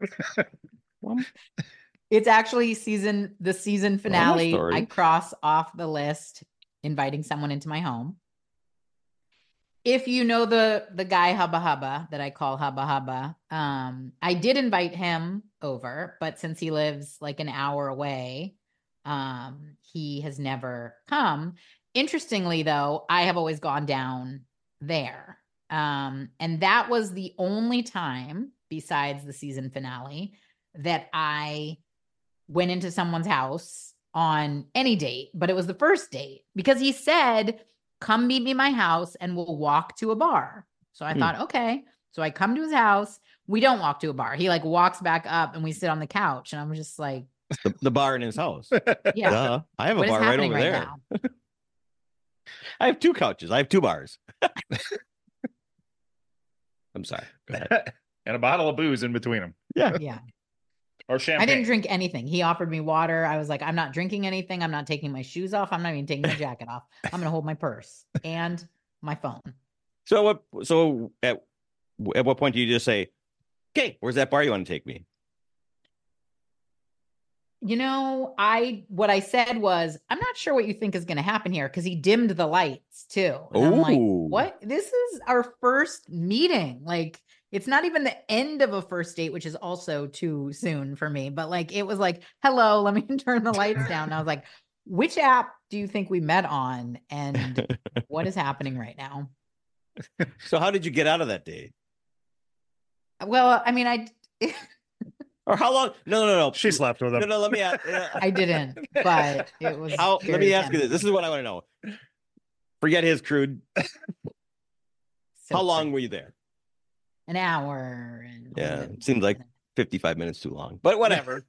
It's actually the season finale. story. I cross off the list, inviting someone into my home. If you know the guy Hubba Hubba that I call Hubba Hubba, I did invite him over, but since he lives like an hour away, he has never come. Interestingly, though, I have always gone down there. And that was the only time besides the season finale that I went into someone's house on any date, but it was the first date because he said, come meet me at my house and we'll walk to a bar. So I thought, okay. So I come to his house. We don't walk to a bar. He like walks back up and we sit on the couch. And I'm just like, The bar in his house. yeah, Duh. I have a what is bar right happening over right there. now? I have 2 couches. I have 2 bars. I'm sorry. Go ahead. and a bottle of booze in between them. Yeah. Yeah. Or champagne. I didn't drink anything. He offered me water. I was like, I'm not drinking anything. I'm not taking my shoes off. I'm not even taking my jacket off. I'm going to hold my purse and my phone. So at what point do you just say, "Okay, where's that bar you want to take me?" You know, what I said was, I'm not sure what you think is going to happen here because he dimmed the lights too. And I'm like, Ooh. what? This is our first meeting. Like, it's not even the end of a first date, which is also too soon for me. But like, it was like, hello, let me turn the lights down. And I was like, which app do you think we met on? And what is happening right now? So how did you get out of that date? Well, I mean, Or how long? No. She slept with him. No, let me ask. I didn't, but it was. Let very me ask you this. tempting. This is what I want to know. Forget his crude. So How long were you there? An hour. And Yeah, it seems like 55 minutes too long, but whatever.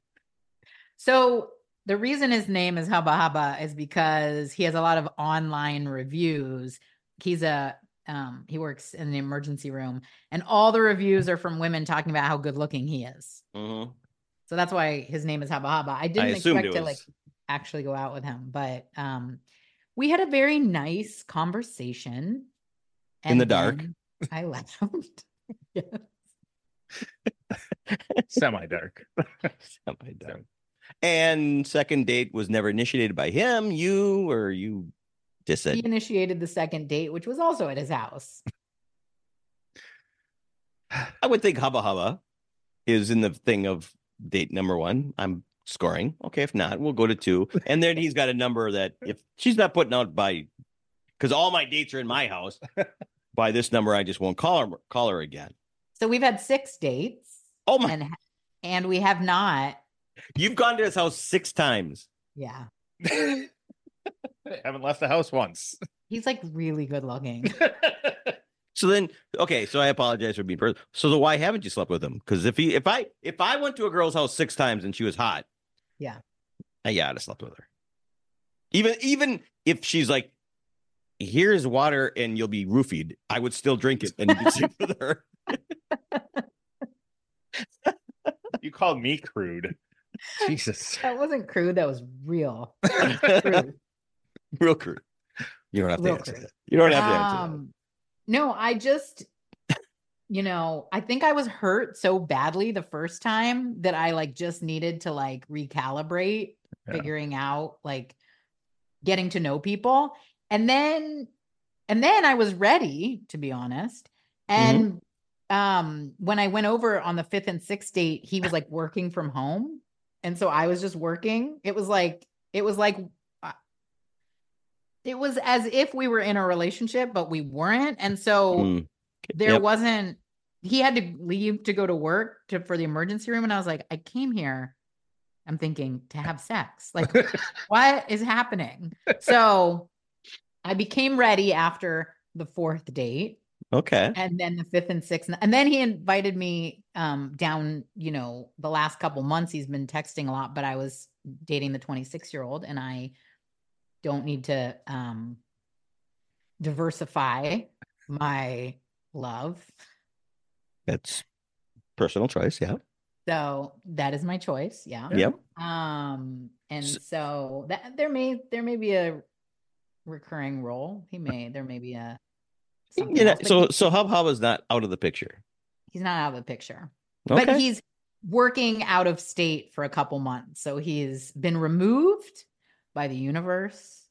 So the reason his name is Hubba Hubba is because he has a lot of online reviews. He works in the emergency room, and all the reviews are from women talking about how good looking he is. Mhm. So that's why his name is Hubba Hubba. I didn't assumed expect to like actually go out with him, but we had a very nice conversation. In the dark? then I left. Yes. Semi-dark. Something like that. And second date was never initiated by him, you, or you just He said, initiated the second date, which was also at his house. I would think Hubba Hubba is in the thing of date number 1. I'm scoring. Okay, if not, we'll go to 2. And then he's got a number that if she's not putting out because all my dates are in my house, by this number, I just won't call her again. So we've had 6 dates. Oh my! And we have not. You've gone to his house 6 times. Yeah. Haven't left the house once. He's like really good looking. So then, okay, so I apologize for being personal. So why haven't you slept with him? Because if I went to a girl's house 6 times and she was hot, Yeah. I'd have slept with her. Even if she's like here's water and you'll be roofied, I would still drink it and you can sleep with her. You called me crude. Jesus. That wasn't crude. That was real. Crude. Real crude. You don't have to Real answer crude. that. You don't have to answer that. No, I just, I think I was hurt so badly the first time that I like just needed to like recalibrate, figuring out like getting to know people. And then I was ready, to be honest. And when I went over on the 5th and 6th date, he was like working from home. And so I was just working. It was as if we were in a relationship, but we weren't. And so there wasn't, he had to leave to go to work for the emergency room. And I was like, I came here, I'm thinking, to have sex. Like, what is happening? So I became ready after the 4th date. Okay. And then the 5th and 6th. And then he invited me down, the last couple months he's been texting a lot, but I was dating the 26-year-old and I don't need to diversify my love. That's personal choice. Yeah. So that is my choice. Yeah. Yep. And so that there may be a recurring role. There may be a else, so Hub Hub is not out of the picture. He's not out of the picture. Okay. But he's working out of state for a couple months. So he's been removed by the universe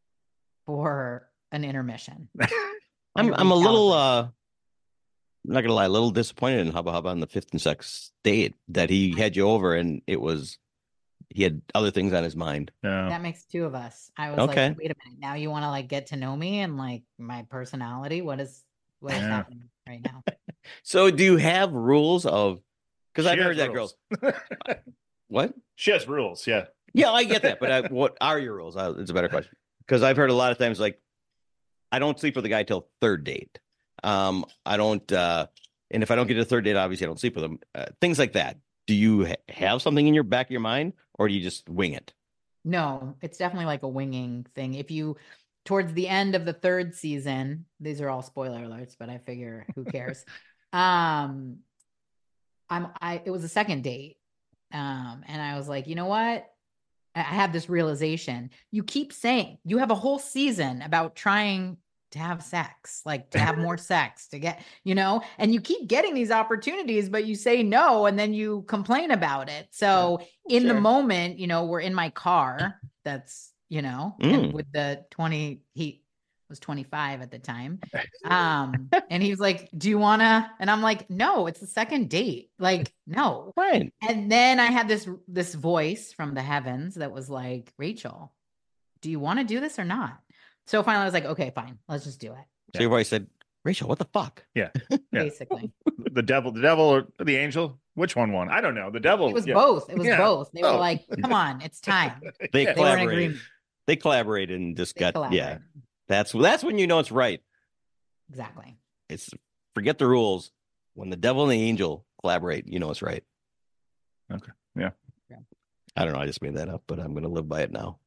for an intermission. I'm a little I'm not gonna lie, a little disappointed in Hubba Hubba on the 5th and 6th date that he had you over and he had other things on his mind. Yeah. That makes 2 of us. I was like, wait a minute, now you want to like get to know me and like my personality? What is happening right now? So do you have rules of, because I've heard that rules. girls what? She has rules, yeah. Yeah, I get that, but what are your rules? It's a better question. Because I've heard a lot of times like I don't sleep with a guy till 3rd date. I don't and if I don't get to the 3rd date, obviously I don't sleep with him. Things like that. Do you have something in your back of your mind or do you just wing it? No, it's definitely like a winging thing. If you, towards the end of the 3rd season, these are all spoiler alerts, but I figure who cares? It was a 2nd date. And I was like, you know what? I had this realization. You keep saying you have a whole season about trying to have sex, like to have more sex, to get, and you keep getting these opportunities, but you say no, and then you complain about it. So in the moment, we're in my car. That's, and with the 20, he was 25 at the time. And he was like, do you wanna? And I'm like, no, it's the 2nd date. Like, no. Right. And then I had this voice from the heavens that was like, Rachel, do you want to do this or not? So finally I was like, okay, fine, let's just do it. So your voice said, Rachel, what the fuck? Yeah. Basically. The devil or the angel? Which one won? I don't know. The devil. It was both. It was both. They were like, come on, it's time. They were in collaborated. agreement. They collaborated and just They got collaborated. That's when you know it's right. Exactly. It's forget the rules. When the devil and the angel collaborate, you know it's right. Okay. Yeah. I don't know. I just made that up, but I'm going to live by it now.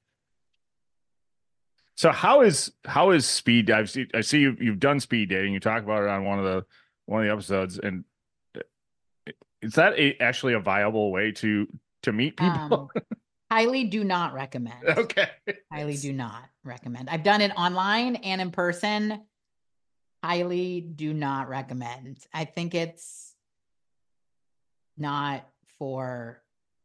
So how is speed? I see you've done speed dating. You talk about it on one of the episodes, and is that actually a viable way to meet people? Highly do not recommend. Okay. Highly do not recommend. I've done it online and in person. Highly do not recommend. I think it's not for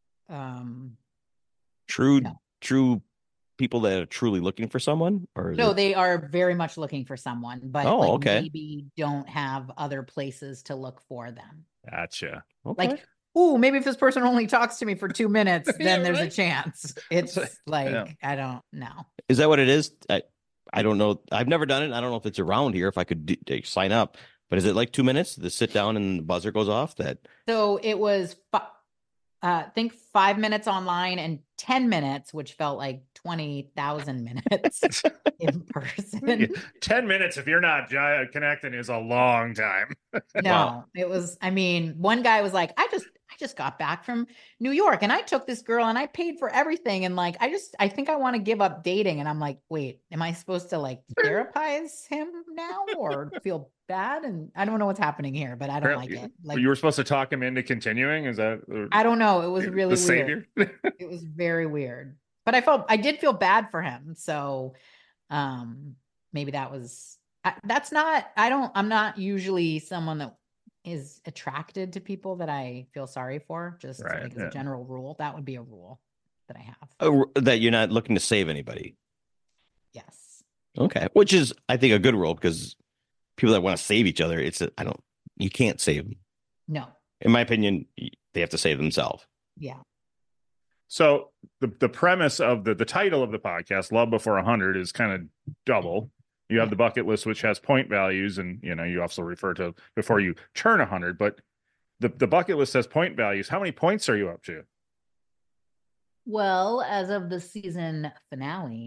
true people that are truly looking for someone, or they are very much looking for someone, but maybe don't have other places to look for them. Gotcha. Okay. Like, ooh, maybe if this person only talks to me for 2 minutes, then there's a chance. It's like, I don't know. Is that what it is? I don't know. I've never done it. I don't know if it's around here, if I could sign up, but is it like 2 minutes to sit down and the buzzer goes off? So it was, I think 5 minutes online and 10 minutes, which felt like 20,000 minutes in person. 10 minutes, if you're not connecting, is a long time. No, It was, one guy was like, I I just got back from New York and I took this girl and I paid for everything. And like, I think I want to give up dating. And I'm like, wait, am I supposed to like therapize him now or feel bad? And I don't know what's happening here, but I don't like it. Like, you were supposed to talk him into continuing. Is that? I don't know. It was really the weird. savior. It was very weird, but I did feel bad for him. So, maybe that was, I'm not usually someone that is attracted to people that I feel sorry for, just Right, like as a general rule. That would be a rule that I have. That you're not looking to save anybody. Yes. Okay. Which is, I think, a good rule, because people that want to save each other, you can't save them. No. In my opinion, they have to save themselves. Yeah. So the premise of the title of the podcast, Love Before 100, is kind of double. You have the bucket list, which has point values, and you also refer to before you turn 100. But the bucket list has point values. How many points are you up to? Well, as of the season finale,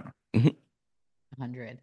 100.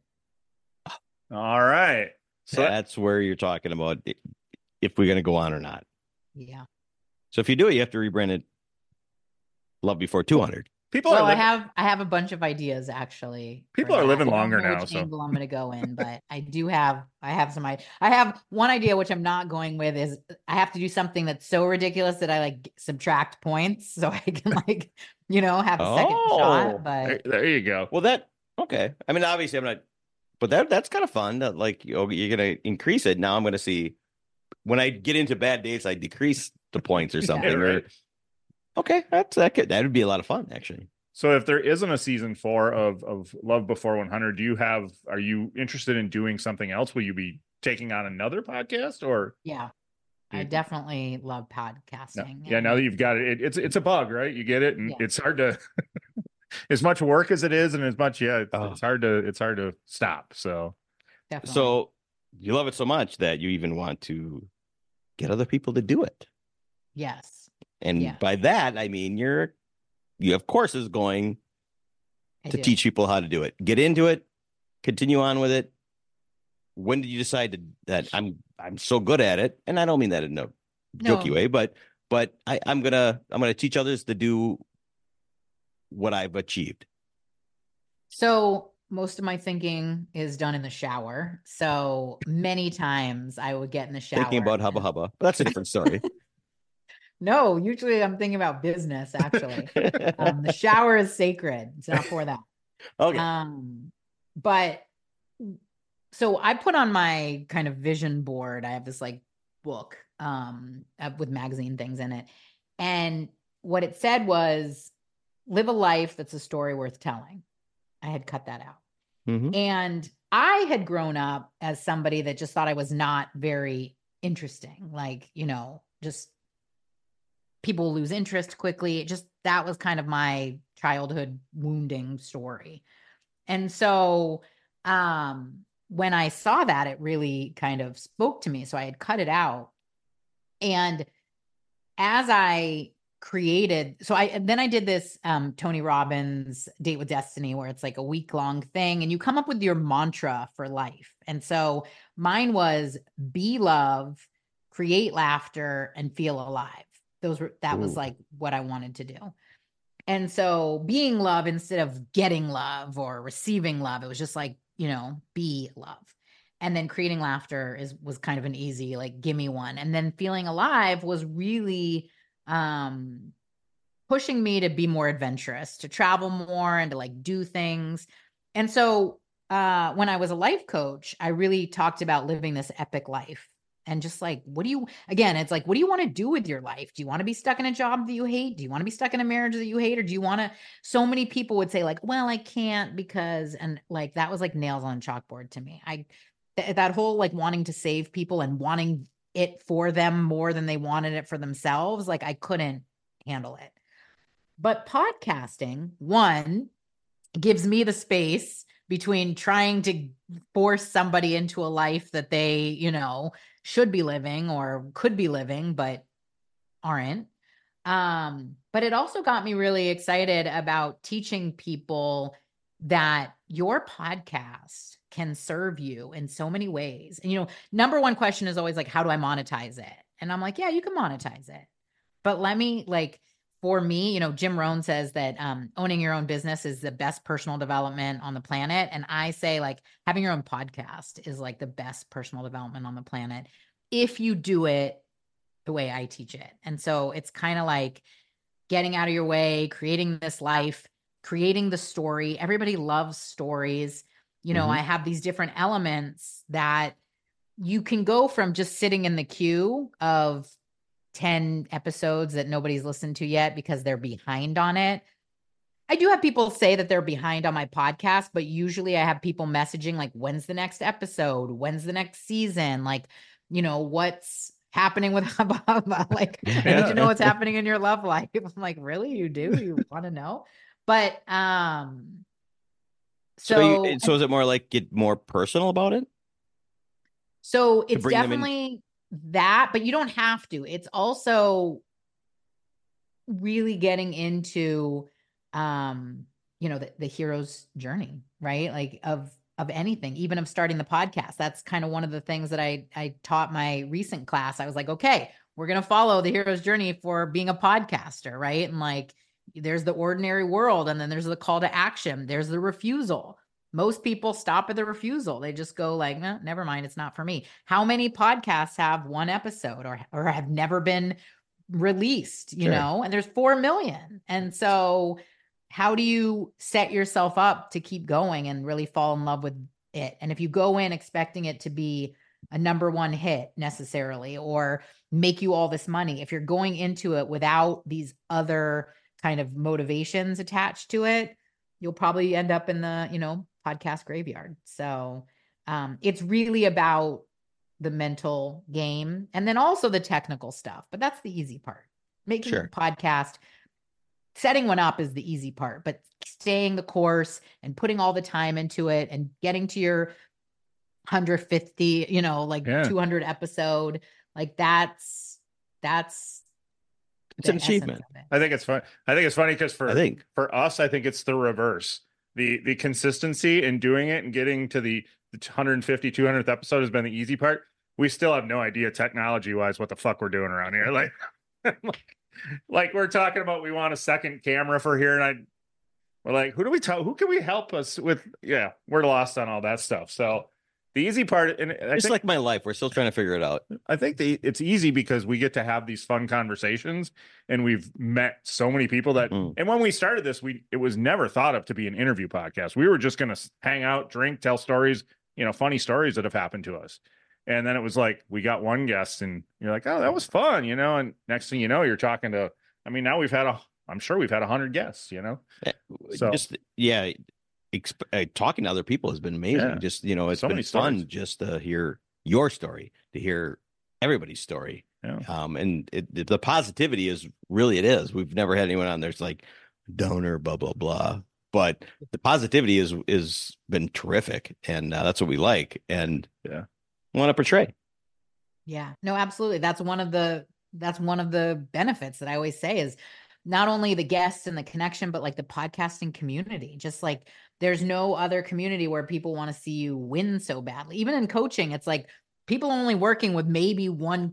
All right. So that's where you're talking about if we're going to go on or not. Yeah. So if you do it, you have to rebrand it Love Before 200. I have a bunch of ideas actually. People are living longer now. Which angle I'm going to go in, but I have some. I have one idea which I'm not going with is I have to do something that's so ridiculous that I like subtract points so I can have a second shot. But there you go. Well, okay. I mean, obviously I'm not, but that's kind of fun. That you're going to increase it. Now I'm going to see when I get into bad dates, I decrease the points or something. Yeah, right. Okay, that would be a lot of fun, actually. So if there isn't a season 4 of Love Before 100, are you interested in doing something else? Will you be taking on another podcast or? Yeah, I definitely love podcasting. Yeah. Now that you've got it, it's a bug, right? You get it. And it's hard to, as much work as it is. And as much, it's hard to stop. So, definitely. So you love it so much that you even want to get other people to do it. Yes. And by that, I mean, you have courses going to teach people how to do it. Get into it, continue on with it. When did you decide that I'm so good at it? And I don't mean that in a jokey way, but I'm gonna teach others to do what I've achieved. So most of my thinking is done in the shower. So many times I would get in the shower thinking about Hubba Hubba, but that's a different story. No, usually I'm thinking about business, actually. The shower is sacred. It's not for that. Okay. But so I put on my kind of vision board. I have this like book with magazine things in it. And what it said was live a life that's a story worth telling. I had cut that out. Mm-hmm. And I had grown up as somebody that just thought I was not very interesting. Like, just people lose interest quickly. That was kind of my childhood wounding story. And so when I saw that, it really kind of spoke to me. So I had cut it out. And as I created, then I did this Tony Robbins Date with Destiny, where it's like a week-long thing and you come up with your mantra for life. And so mine was be love, create laughter, and feel alive. That was like what I wanted to do. And so being love instead of getting love or receiving love, it was just like, be love. And then creating laughter was kind of an easy, like, give me one. And then feeling alive was really pushing me to be more adventurous, to travel more and to like do things. And so when I was a life coach, I really talked about living this epic life. And just like, it's like, what do you want to do with your life? Do you want to be stuck in a job that you hate? Do you want to be stuck in a marriage that you hate? Or do you want to, so many people would say like, well, I can't because, and like, that was like nails on a chalkboard to me. That whole like wanting to save people and wanting it for them more than they wanted it for themselves. Like I couldn't handle it. But podcasting, one, gives me the space between trying to force somebody into a life that they, should be living or could be living, but aren't. But it also got me really excited about teaching people that your podcast can serve you in so many ways. And, number one question is always like, how do I monetize it? And I'm like, yeah, you can monetize it. But let me for me, Jim Rohn says that owning your own business is the best personal development on the planet. And I say having your own podcast is the best personal development on the planet if you do it the way I teach it. And so it's kind of like getting out of your way, creating this life, creating the story. Everybody loves stories. I have these different elements that you can go from just sitting in the queue of 10 episodes that nobody's listened to yet because they're behind on it. I do have people say that they're behind on my podcast, but usually I have people messaging when's the next episode? When's the next season? What's happening with Hubba Hubba? I need to know what's happening in your love life. I'm like, really? You do? You want to know? But so is it more get more personal about it? So it's definitely that, but you don't have to. It's also really getting into the hero's journey, right? Of anything, even of starting the podcast. That's kind of one of the things that I taught my recent class. I was like, okay, we're going to follow the hero's journey for being a podcaster, right? And there's the ordinary world, and then there's the call to action. There's the refusal. Most people stop at the refusal. They just go never mind. It's not for me. How many podcasts have one episode or have never been released, you know, and there's 4 million. And so how do you set yourself up to keep going and really fall in love with it? And if you go in expecting it to be a number one hit necessarily, or make you all this money, if you're going into it without these other kind of motivations attached to it, you'll probably end up in the, podcast graveyard. So it's really about the mental game and then also the technical stuff, but that's the easy part. Making a podcast, setting one up is the easy part, but staying the course and putting all the time into it and getting to your 150, 200 episode, that's it's an achievement. I think it's fun. I think it's funny because for us, I think it's the reverse. The consistency in doing it and getting to the 150, 200th episode has been the easy part. We still have no idea technology wise what the fuck we're doing around here. Like we're talking about, we want a second camera for here. And we're like, who can we help us with? Yeah, we're lost on all that stuff. So the easy part, and it's like my life, we're still trying to figure it out. I think it's easy because we get to have these fun conversations, and we've met so many people that. And when we started this, it was never thought of to be an interview podcast. We were just going to hang out, drink, tell stories, funny stories that have happened to us. And then it was like we got one guest, and you're like, oh, that was fun, And next thing you know, you're talking to. I mean, now I'm sure we've had 100 guests, So talking to other people has been amazing. Just it's so been fun just to hear your story, to hear everybody's story. And the positivity is really, it is. We've never had anyone on there's donor blah blah blah, but the positivity is been terrific, and that's what we like and want to portray. Yeah, no, absolutely. That's one of the benefits that I always say is not only the guests and the connection, but the podcasting community. Just there's no other community where people want to see you win so badly. Even in coaching, it's people only working with maybe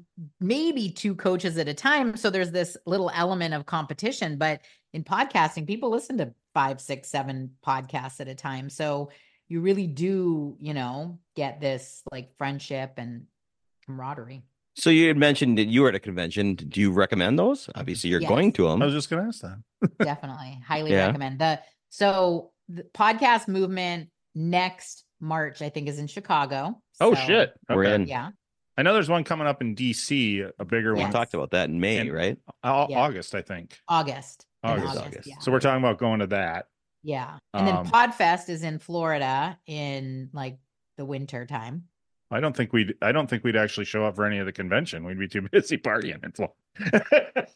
2 coaches at a time. So there's this little element of competition. But in podcasting, people listen to 5, 6, 7 podcasts at a time. So you really do, get this friendship and camaraderie. So you had mentioned that you were at a convention. Do you recommend those? Obviously, you're going to them. I was just going to ask that. Definitely. Highly recommend. So the podcast movement next March, I think, is in Chicago. Oh, shit. Okay. We're in. Yeah. I know there's one coming up in DC, a bigger one. We talked about that in May, right? August, I think. August. Yeah. So we're talking about going to that. Yeah. And then Podfest is in Florida in the winter time. I don't think we'd actually show up for any of the convention. We'd be too busy partying in Florida.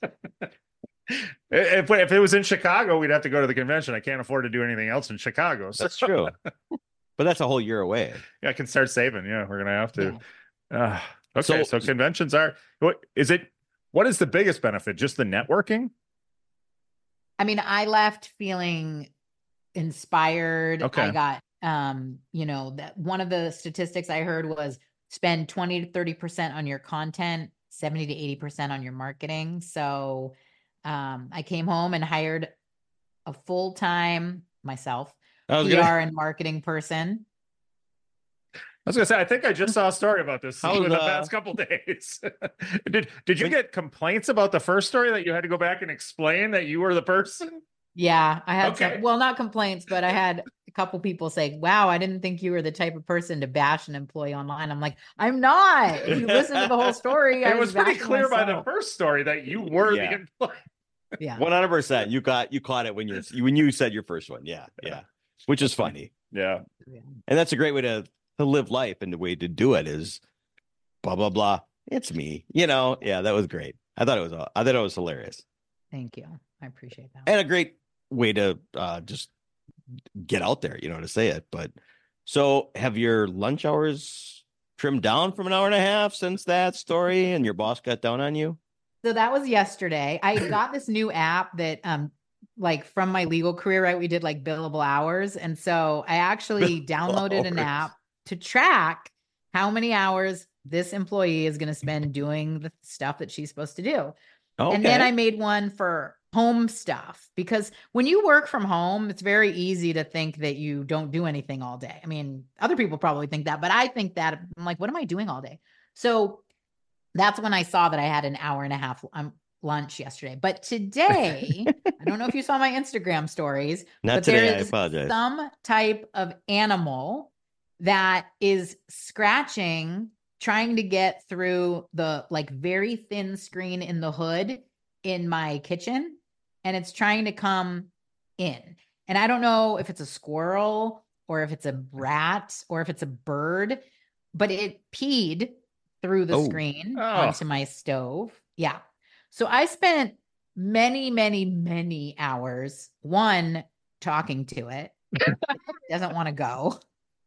If it was in Chicago, we'd have to go to the convention. I can't afford to do anything else in Chicago. So. That's true. But that's a whole year away. Yeah, I can start saving. Yeah, we're gonna have to. Yeah. Okay, so conventions are. What is the biggest benefit? Just the networking? I mean, I left feeling inspired. Okay. I got that one of the statistics I heard was spend 20 to 30% on your content, 70 to 80% on your marketing. So I came home and hired a full-time myself PR and marketing person. I was gonna say, I think I just saw a story about this in the past couple days. Did you get complaints about the first story that you had to go back and explain that you were the person? Yeah, I had some, well, not complaints, but I had a couple people say, wow, I didn't think you were the type of person to bash an employee online. I'm like, I'm not. If you listen to the whole story, it was pretty clear by the first story that you were the employee. Yeah, 100%. You caught it when you said your first one. Yeah, which is funny. Yeah, and that's a great way to live life, and the way to do it is blah blah blah. It's me, Yeah, that was great. I thought it was hilarious. Thank you. I appreciate that. And a great way to just get out there, to say it. But so, have your lunch hours trimmed down from an hour and a half since that story, and your boss got down on you? So that was yesterday. I got this new app that, like from my legal career, right? We did like billable hours. And so I actually downloaded an app to track how many hours this employee is going to spend doing the stuff that she's supposed to do. Okay. And then I made one for home stuff, because when you work from home, it's very easy to think that you don't do anything all day. I mean, other people probably think that, but I think that. I'm like, what am I doing all day? So that's when I saw that I had an hour and a half lunch yesterday. But today, I don't know if you saw my Instagram stories. Not but today, there I is apologize. Some type of animal that is scratching, trying to get through the like very thin screen in the hood in my kitchen. And it's trying to come in. And I don't know if it's a squirrel or if it's a rat or if it's a bird, but it peed through the screen onto my stove. Yeah. So I spent many, many, many hours, one, talking to it. It doesn't want to go.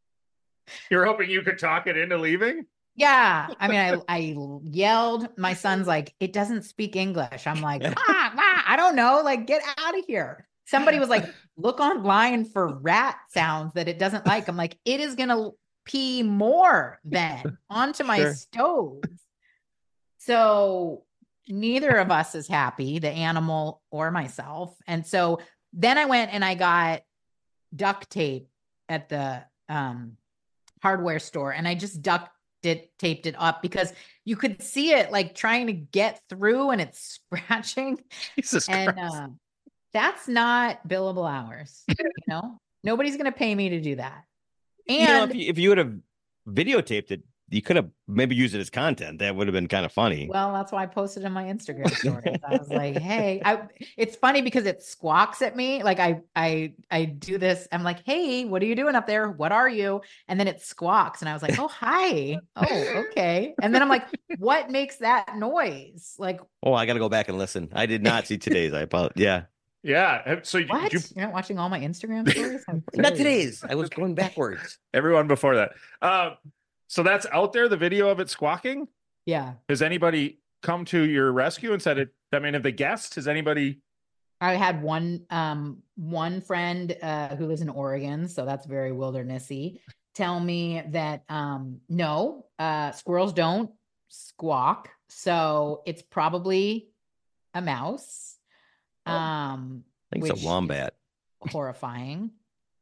You're hoping you could talk it into leaving? Yeah. I mean, I yelled. My son's like, it doesn't speak English. I'm like, I don't know. Like, get out of here. Somebody was like, look online for rat sounds that it doesn't like. I'm like, it is going to pee more than onto my stove. So neither of us is happy, the animal or myself. And so then I went and I got duct tape at the hardware store, and I just taped it up because you could see it like trying to get through and it's scratching. Jesus and Christ. That's not billable hours. Nobody's going to pay me to do that. And if you would have videotaped it, you could have maybe used it as content. That would have been kind of funny. Well, that's why I posted in my Instagram stories. I was like, hey, it's funny because it squawks at me. Like I do this. I'm like, hey, what are you doing up there? What are you? And then it squawks. And I was like, oh, hi. Oh, okay. And then I'm like, what makes that noise? Like, oh, I got to go back and listen. I did not see today's. I apologize. Yeah. Yeah. So you're not watching all my Instagram stories? Not today's. I was going backwards. Everyone before that. So that's out there, the video of it squawking? Yeah. Has anybody come to your rescue and said it? I mean, have they guessed? Has anybody? I had one friend who lives in Oregon, so that's very wildernessy, tell me that no, squirrels don't squawk, so it's probably a mouse. I think it's a wombat. Horrifying.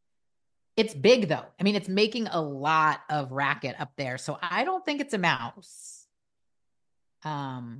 It's big though. I mean, it's making a lot of racket up there. So I don't think it's a mouse. But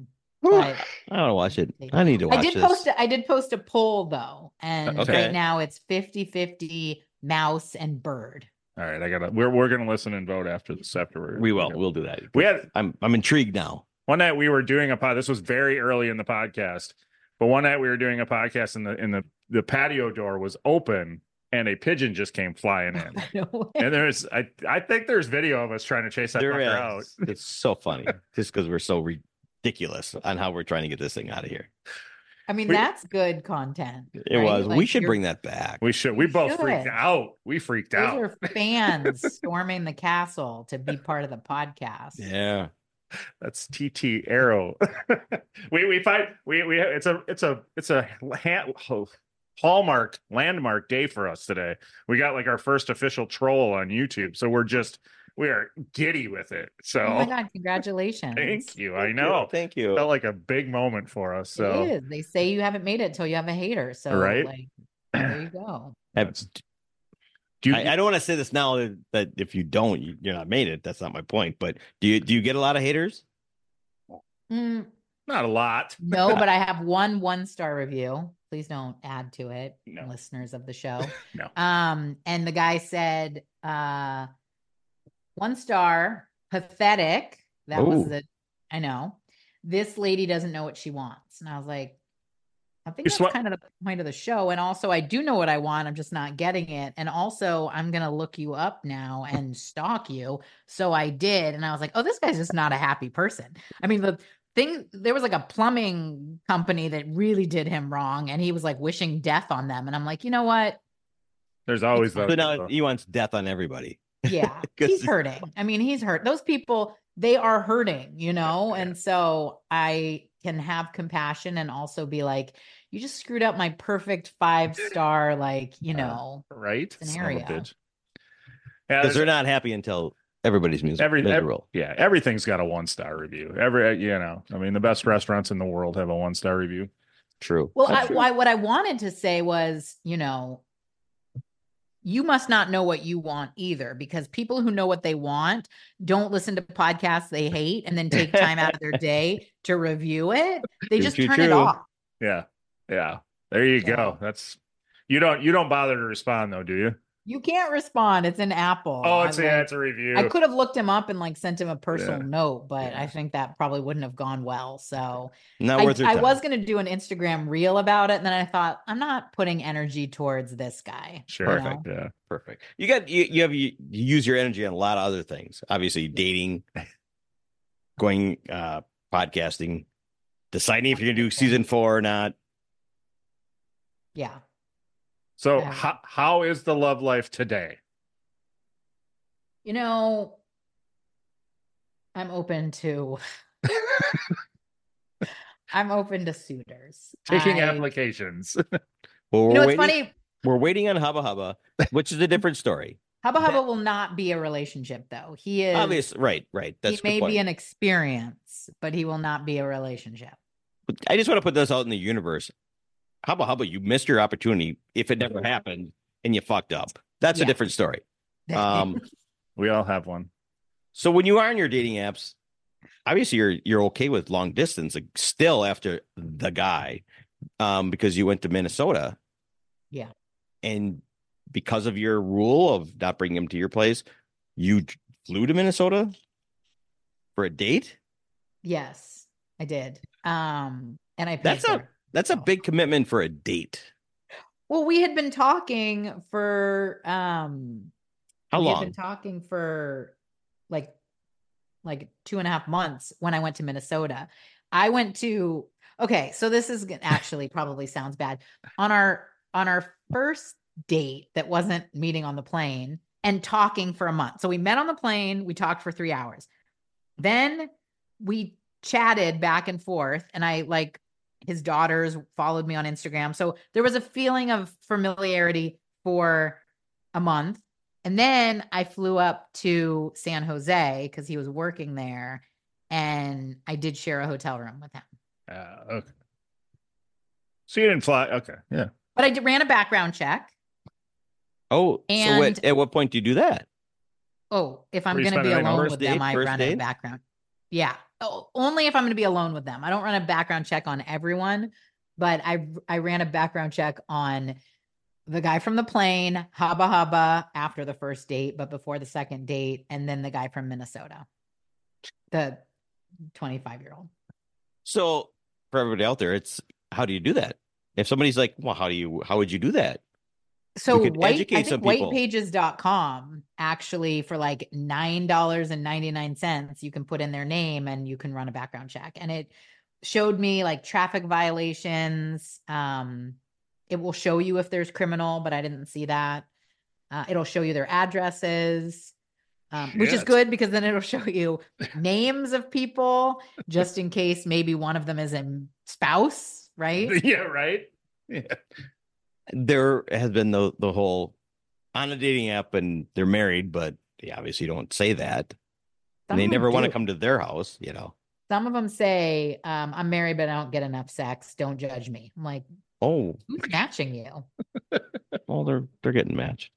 I don't watch it. I need to watch this. I did post a poll though. And right now it's 50-50 mouse and bird. All right. We're going to listen and vote after this afterward. We will. We'll do that. I'm intrigued now. One night we were doing this was very early in the podcast, but one night we were doing a podcast and the patio door was open. And a pigeon just came flying in. No and I think there's video of us trying to chase that fucker out. It's so funny just because we're so ridiculous on how we're trying to get this thing out of here. I mean, that's good content. It was. Like, we should bring that back. We should. We both freaked out. We freaked out. Those are fans storming the castle to be part of the podcast. Yeah. That's TT Arrow. we find it's a hallmark landmark day for us today. We got like our first official troll on YouTube, so we're just we are giddy with it. So Oh my God, congratulations. thank you. I know. Thank you. Felt like a big moment for us. So It is. They say you haven't made it till you have a hater. So Right. like, there you go. do you, I don't want to say this now that if you don't, you're not made it. That's not my point. But do you get a lot of haters? Mm, not a lot. no, but I have one 1-star review. Please don't add to it, No. listeners of the show. No. And the guy said, 1 star, pathetic. That was Ooh. the, I know. This lady doesn't know what she wants. And I was like, I think Just that's what- kind of the point of the show. And also, I do know what I want. I'm just not getting it. And also, I'm going to look you up now and stalk you. So I did. And I was like, oh, this guy's just not a happy person. I mean, there was like a plumbing company that really did him wrong. And he was like wishing death on them. And I'm like, you know what? There's always those. So now he wants death on everybody. Yeah, 'Cause- he's hurting. I mean, he's hurt. Those people, they are hurting, you know? Yeah. And so I can have compassion and also be like, you just screwed up my perfect 5-star, like, you know, right? Son of a scenario. bitch. Yeah, Because they're not happy until everybody's miserable. yeah, everything's got a 1-star review. I mean, the best restaurants in the world have a 1-star review. True. Well, That's true. what I wanted to say was, you know, you must not know what you want either, because people who know what they want don't listen to podcasts they hate and then take time out of their day to review it. They just turn it off. Yeah. Yeah. There you So- go. That's you don't bother to respond though, do you? You can't respond. It's an Apple. Oh, I it's like- a review. I could have looked him up and like sent him a personal Yeah. note, but Yeah. I think that probably wouldn't have gone well. So Not worth your I time. was going to do an Instagram reel about it. And then I thought, I'm not putting energy towards this guy. Sure. you know? Yeah. Perfect. You use your energy on a lot of other things. Obviously, dating, going podcasting, deciding if you're gonna do season 4 or not. Yeah. So Yeah. how is the love life today? You know, I'm open to suitors. Taking I- applications. Well, You know, we're it's waiting, funny. We're waiting on Hubba Hubba, which is a different story. Hubba Hubba will not be a relationship, though. He is. Obviously, right. That's He a good may point. be an experience, but he will not be a relationship. I just want to put this out in the universe. Hubba Hubba, you missed your opportunity if it never happened and you fucked up. That's a Yeah. different story. We all have one. So when you are on your dating apps, obviously you're okay with long distance, like still after the guy, because you went to Minnesota. Yeah. And because of your rule of not bringing him to your place, you flew to Minnesota for a date. Yes, I did. And I paid That's for a it. that's a big commitment for a date. Well, we had been talking for How we had long? been talking for like 2.5 months when I went to Minnesota. I went to okay, so this is actually probably sounds bad. On our first date that wasn't meeting on the plane and talking for a month. So we met on the plane, we talked for 3 hours. Then we chatted back and forth, and I like his daughters followed me on Instagram. So there was a feeling of familiarity for a month. And then I flew up to San Jose because he was working there, and I did share a hotel room with him. Okay. So you didn't fly. Okay. Yeah. But I ran a background check. Oh, And- so at what point do you do that? Oh, if I'm Were you going to be spending the night? alone First with them, date? I First run a date? background. Yeah. Oh, only if I'm going to be alone with them. I don't run a background check on everyone, but I ran a background check on the guy from the plane, Hubba Hubba, after the first date, but before the second date, and then the guy from Minnesota, the 25-year-old. So for everybody out there, it's how do you do that? If somebody's like, well, how would you do that? So could educate some people. whitepages.com actually for like $9.99, you can put in their name and you can run a background check. And it showed me like traffic violations. It will show you if there's criminal, but I didn't see that. It'll show you their addresses, which is Shit. good because then it'll show you names of people just in case maybe one of them is a spouse, right? Yeah. Right. Yeah. There has been the whole on a dating app and they're married, but they obviously don't say that. Some And they of them never want to do. come to their house, you know. Some of them say, I'm married, but I don't get enough sex. Don't judge me. I'm like, Oh, who's matching you? well, they're getting matched.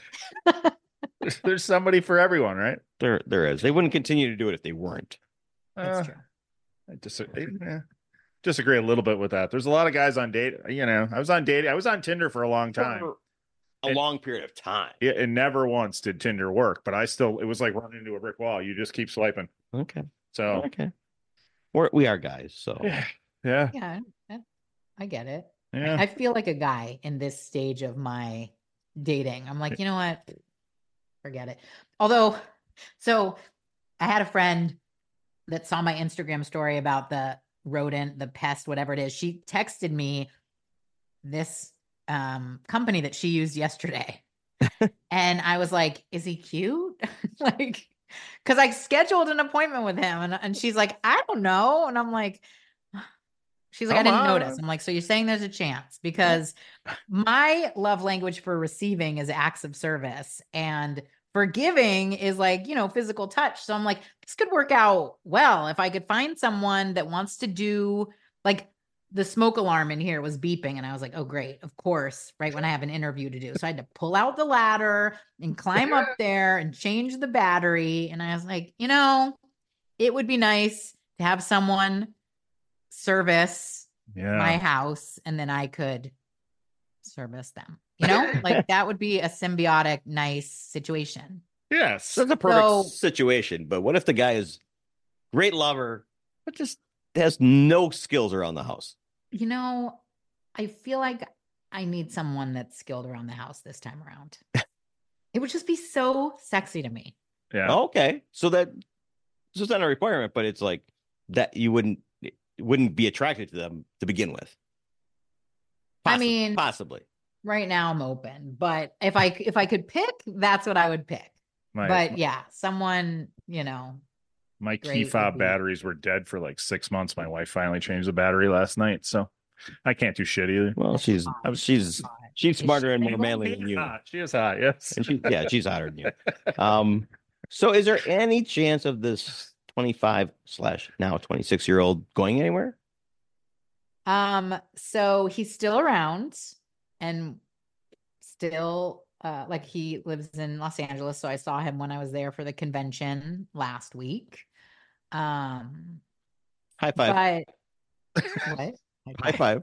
There's somebody for everyone, right? There is. They wouldn't continue to do it if they weren't. That's Uh, true. I disagree a little bit with that. There's a lot of guys on date. You know, I was on Tinder for a long time. For a And- long period of time. It never once did Tinder work, but it was like running into a brick wall. You just keep swiping. Okay. So Okay. We are guys, so yeah. Yeah, I get it. Yeah. I feel like a guy in this stage of my dating. I'm like, you know what? Forget it. Although, so I had a friend that saw my Instagram story about the rodent, the pest, whatever it is. She texted me this company that she used yesterday. And I was like, is he cute? Like, because I scheduled an appointment with him and she's like, I don't know. And I'm like, she's like, I Come didn't on. notice. I'm like, so you're saying there's a chance? Because my love language for receiving is acts of service and forgiving is like, you know, physical touch. So I'm like, this could work out well if I could find someone that wants to do like the smoke alarm in here was beeping. And I was like, oh, great. Of course. Right. When I have an interview to do. So I had to pull out the ladder and climb up there and change the battery. And I was like, you know, it would be nice to have someone service my house and then I could service them, you know, like that would be a symbiotic, nice situation. Yes. that's a perfect situation. But what if the guy is great lover, but just has no skills around the house? You know, I feel like I need someone that's skilled around the house this time around. It would just be so sexy to me. Yeah. Okay. So it's not a requirement, but it's like that you wouldn't be attracted to them to begin with. I mean, possibly. Right now I'm open, but if I could pick, that's what I would pick. But yeah, someone, you know, my key great would fob be- batteries were dead for like 6 months. My wife finally changed the battery last night, so I can't do shit either. Well, she's smarter and more manly than you. She is hot, yes. And she's hotter than you. So is there any chance of this 25 / now 26-year-old going anywhere? So he's still around and still like he lives in Los Angeles. So I saw him when I was there for the convention last week. High five. But what? High five.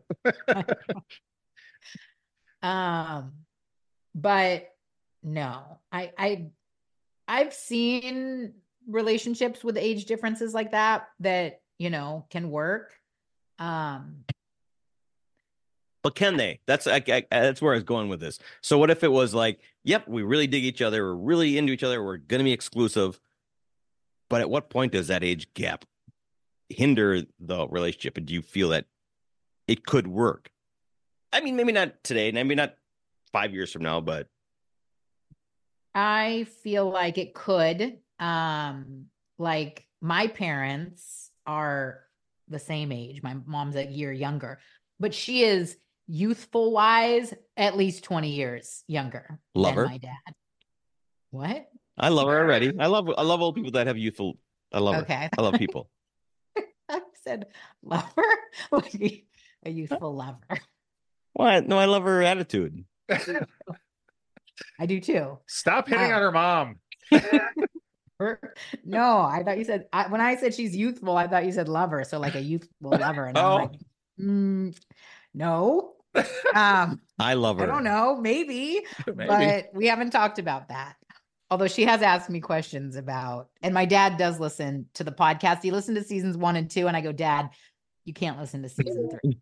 But no, I've seen relationships with age differences like that, you know, can work. But can they? That's where I was going with this. So what if it was like, yep, we really dig each other, we're really into each other, we're going to be exclusive. But at what point does that age gap hinder the relationship? And do you feel that it could work? I mean, maybe not today, maybe not 5 years from now, but I feel like it could. Like my parents are the same age. My mom's a year younger, but she is youthful wise at least 20 years younger Love than her. my dad. What? I love her already. I love old people that have youthful. I love Okay. her. I love people. I said lover, like a youthful lover. What? No, I love her attitude. I do too. Stop hitting on her mom. No, I thought you said when I said she's youthful, I thought you said lover. So like a youthful lover, and I'm like, no. I love her. I don't know, maybe, but we haven't talked about that. Although she has asked me questions about, and my dad does listen to the podcast. He listened to seasons 1 and 2, and I go, Dad, you can't listen to season 3.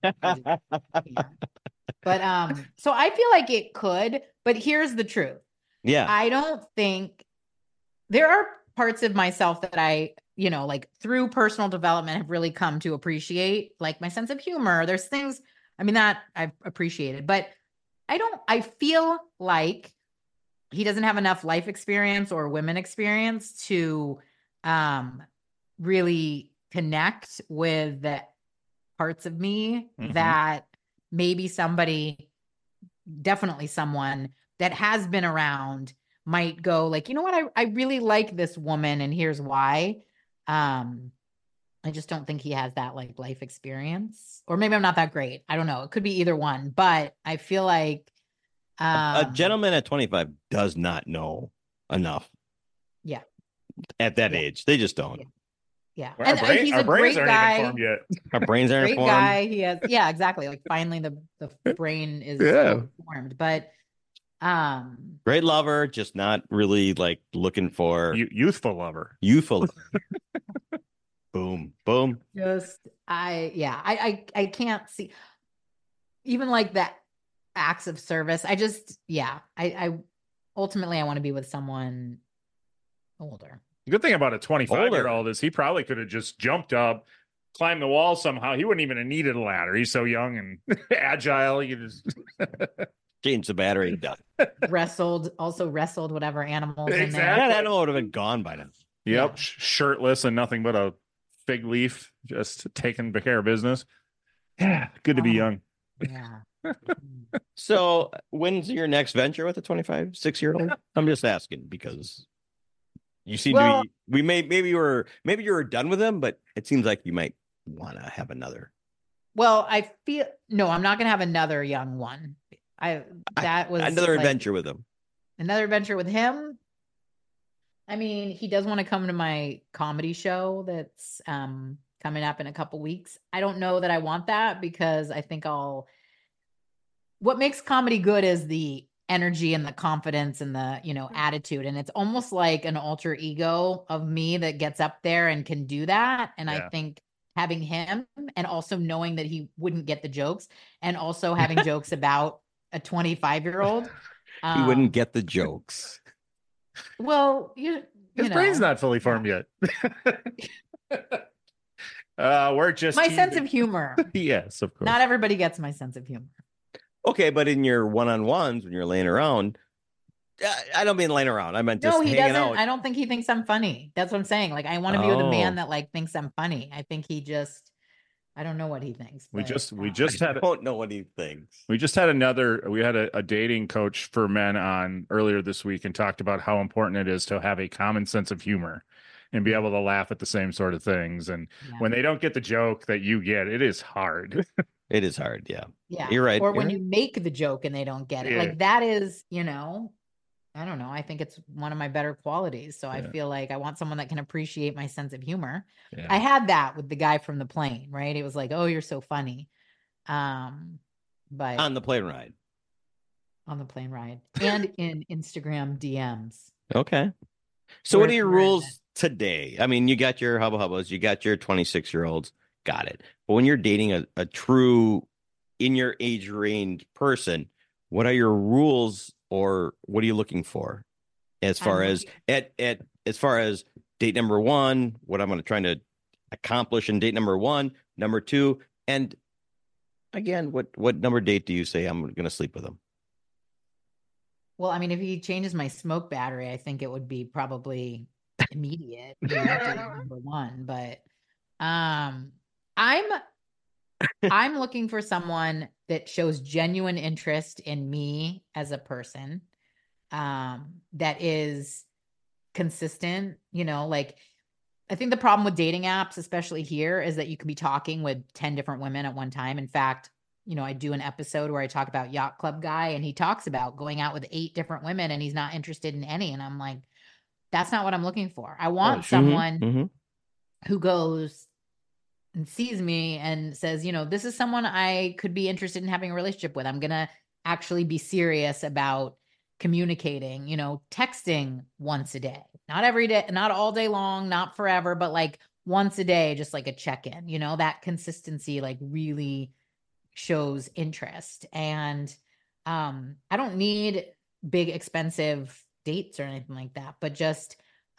But so I feel like it could, but here's the truth. Yeah. I don't think there are parts of myself that I, you know, like through personal development have really come to appreciate, like my sense of humor. There's things, I mean, that I've appreciated, but I feel like he doesn't have enough life experience or women experience to really connect with the parts of me that maybe definitely someone that has been around might go like, you know what, I really like this woman and here's why. I just don't think he has that like life experience, or maybe I'm not that great. I don't know. It could be either one, but I feel like A gentleman at 25 does not know enough yeah, at that Yeah. age. They just don't. yeah. Our, And he's a brains great aren't guy. even formed yet. Our brains aren't Great formed. guy. He has, yeah, exactly. Like finally the brain is Yeah. fully formed, but Great lover, just not really like looking for Youthful lover. youthful. Boom, boom. just I can't see even like that acts of service. I ultimately I want to be with someone older. The good thing about a 25-year-old Older. is he probably could have just jumped up, climbed the wall somehow. He wouldn't even have needed a ladder. He's so young and agile. He could just Change the battery. Done. wrestled whatever animals in Exactly. there. That animal would have been gone by now. Yep, Yeah. shirtless and nothing but a fig leaf, just taking care of business. Yeah, good to be Oh. young. Yeah. So when's your next venture with a 26-year-old? I'm just asking because you seem Well- to be maybe you were done with him, but it seems like you might want to have another. Well, I feel no, I'm not gonna have another young one. That was Another like, adventure with him. Another adventure with him. I mean, he does want to come to my comedy show that's coming up in a couple weeks. I don't know that I want that because I think what makes comedy good is the energy and the confidence and the, attitude. And it's almost like an alter ego of me that gets up there and can do that. And I Yeah. think having him and also knowing that he wouldn't get the jokes and also having jokes about a 25-year-old. He wouldn't get the jokes. Well, His brain's not fully formed yet. We're just my sense teasing. of humor. Yes, of course. Not everybody gets my sense of humor. Okay, but in your one-on-ones when you're laying around, I don't mean laying around. I meant just No, he hanging doesn't. out. I don't think he thinks I'm funny. That's what I'm saying. Like, I want to be with a Oh. man that like thinks I'm funny. I think I don't know what he thinks. we but, just I had don't know what he thinks. we had a dating coach for men on earlier this week and talked about how important it is to have a common sense of humor and be able to laugh at the same sort of things. And yeah. when they don't get the joke that you get, it is hard. It is hard, yeah. Yeah. You're right. Or when You're you make the joke and they don't get it. Yeah. Like that is, I don't know. I think it's one of my better qualities. So I Yeah. feel like I want someone that can appreciate my sense of humor. Yeah. I had that with the guy from the plane, right? It was like, oh, you're so funny. But on the plane ride. on the plane ride and in Instagram DMs. Okay. So what are your We're in rules today? I mean, you got your hubba hubbas, you got your 26-year-olds, got it. But when you're dating a true in your age range person, what are your rules or what are you looking for as far as as far as date number one, what I'm trying to accomplish in date number one, number two, and again, what number date do you say I'm going to sleep with him? Well, I mean, if he changes my smoke battery, I think it would be probably immediate, date number one. But I'm looking for someone that shows genuine interest in me as a person, that is consistent, like I think the problem with dating apps, especially here, is that you can be talking with 10 different women at one time. In fact, I do an episode where I talk about Yacht Club Guy and he talks about going out with 8 different women and he's not interested in any. And I'm like, that's not what I'm looking for. I want someone who goes and sees me and says, this is someone I could be interested in having a relationship with. I'm going to actually be serious about communicating, texting once a day, not every day, not all day long, not forever, but like once a day, just like a check-in, that consistency, like really shows interest. And I don't need big expensive dates or anything like that, but just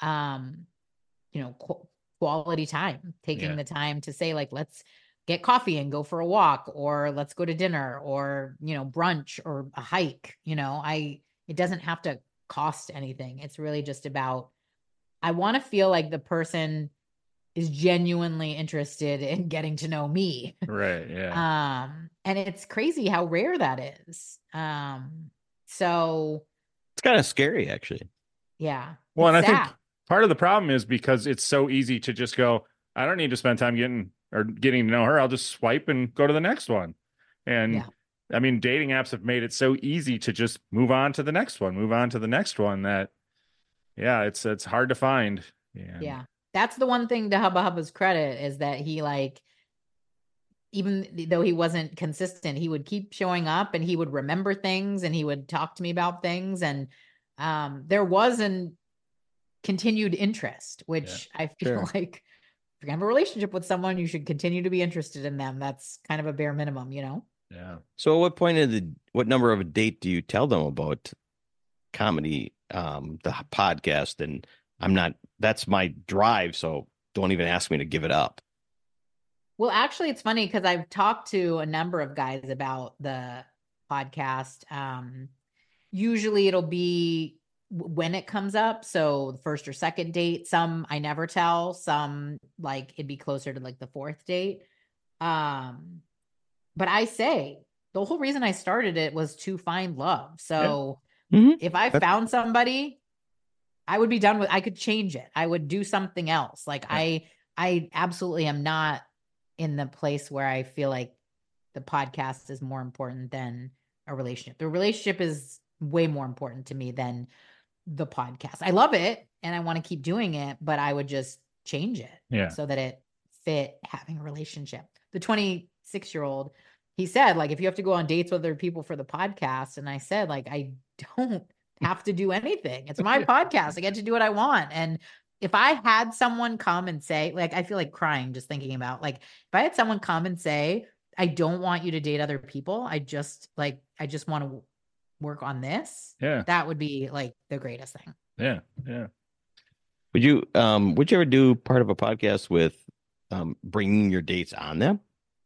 quality time, taking the time to say like, let's get coffee and go for a walk, or let's go to dinner, or brunch, or a hike. It doesn't have to cost anything. It's really just about, I want to feel like the person is genuinely interested in getting to know me. Right. Yeah. And it's crazy how rare that is. So kind of scary, actually. Yeah. Well, and It's I think sad. part of the problem is because it's so easy to just go, I don't need to spend time getting to know her. I'll just swipe and go to the next one. And Yeah. I mean, dating apps have made it so easy to just move on to the next one, that, yeah, it's hard to find. And Yeah. That's the one thing to Hubba Hubba's credit is that he like, even though he wasn't consistent, he would keep showing up and he would remember things and he would talk to me about things. And there was an continued interest, which I feel Sure. like if you have a relationship with someone, you should continue to be interested in them. That's kind of a bare minimum, you know? yeah. So, what number of a date do you tell them about comedy, the podcast? And that's my drive. So don't even ask me to give it up. Well, actually, it's funny because I've talked to a number of guys about the podcast. Usually it'll be when it comes up. So the first or second date, some I never tell, some like it'd be closer to like the fourth date. But I say the whole reason I started it was to find love. So if I found somebody, I would be done with, I could change it. I would do something else. Like I absolutely am not in the place where I feel like the podcast is more important than a relationship. The relationship is way more important to me than the podcast. I love it and I want to keep doing it, but I would just change it so that it fit having a relationship. The 26-year-old, he said, like, if you have to go on dates with other people for the podcast, and I said, like, I don't have to do anything. It's my podcast. I get to do what I want. And if I had someone come and say, like, I feel like crying just thinking about, like, if I had someone come and say, I don't want you to date other people. I just want to work on this. Yeah. That would be like the greatest thing. Yeah. Yeah. Would you ever do part of a podcast with bringing your dates on them?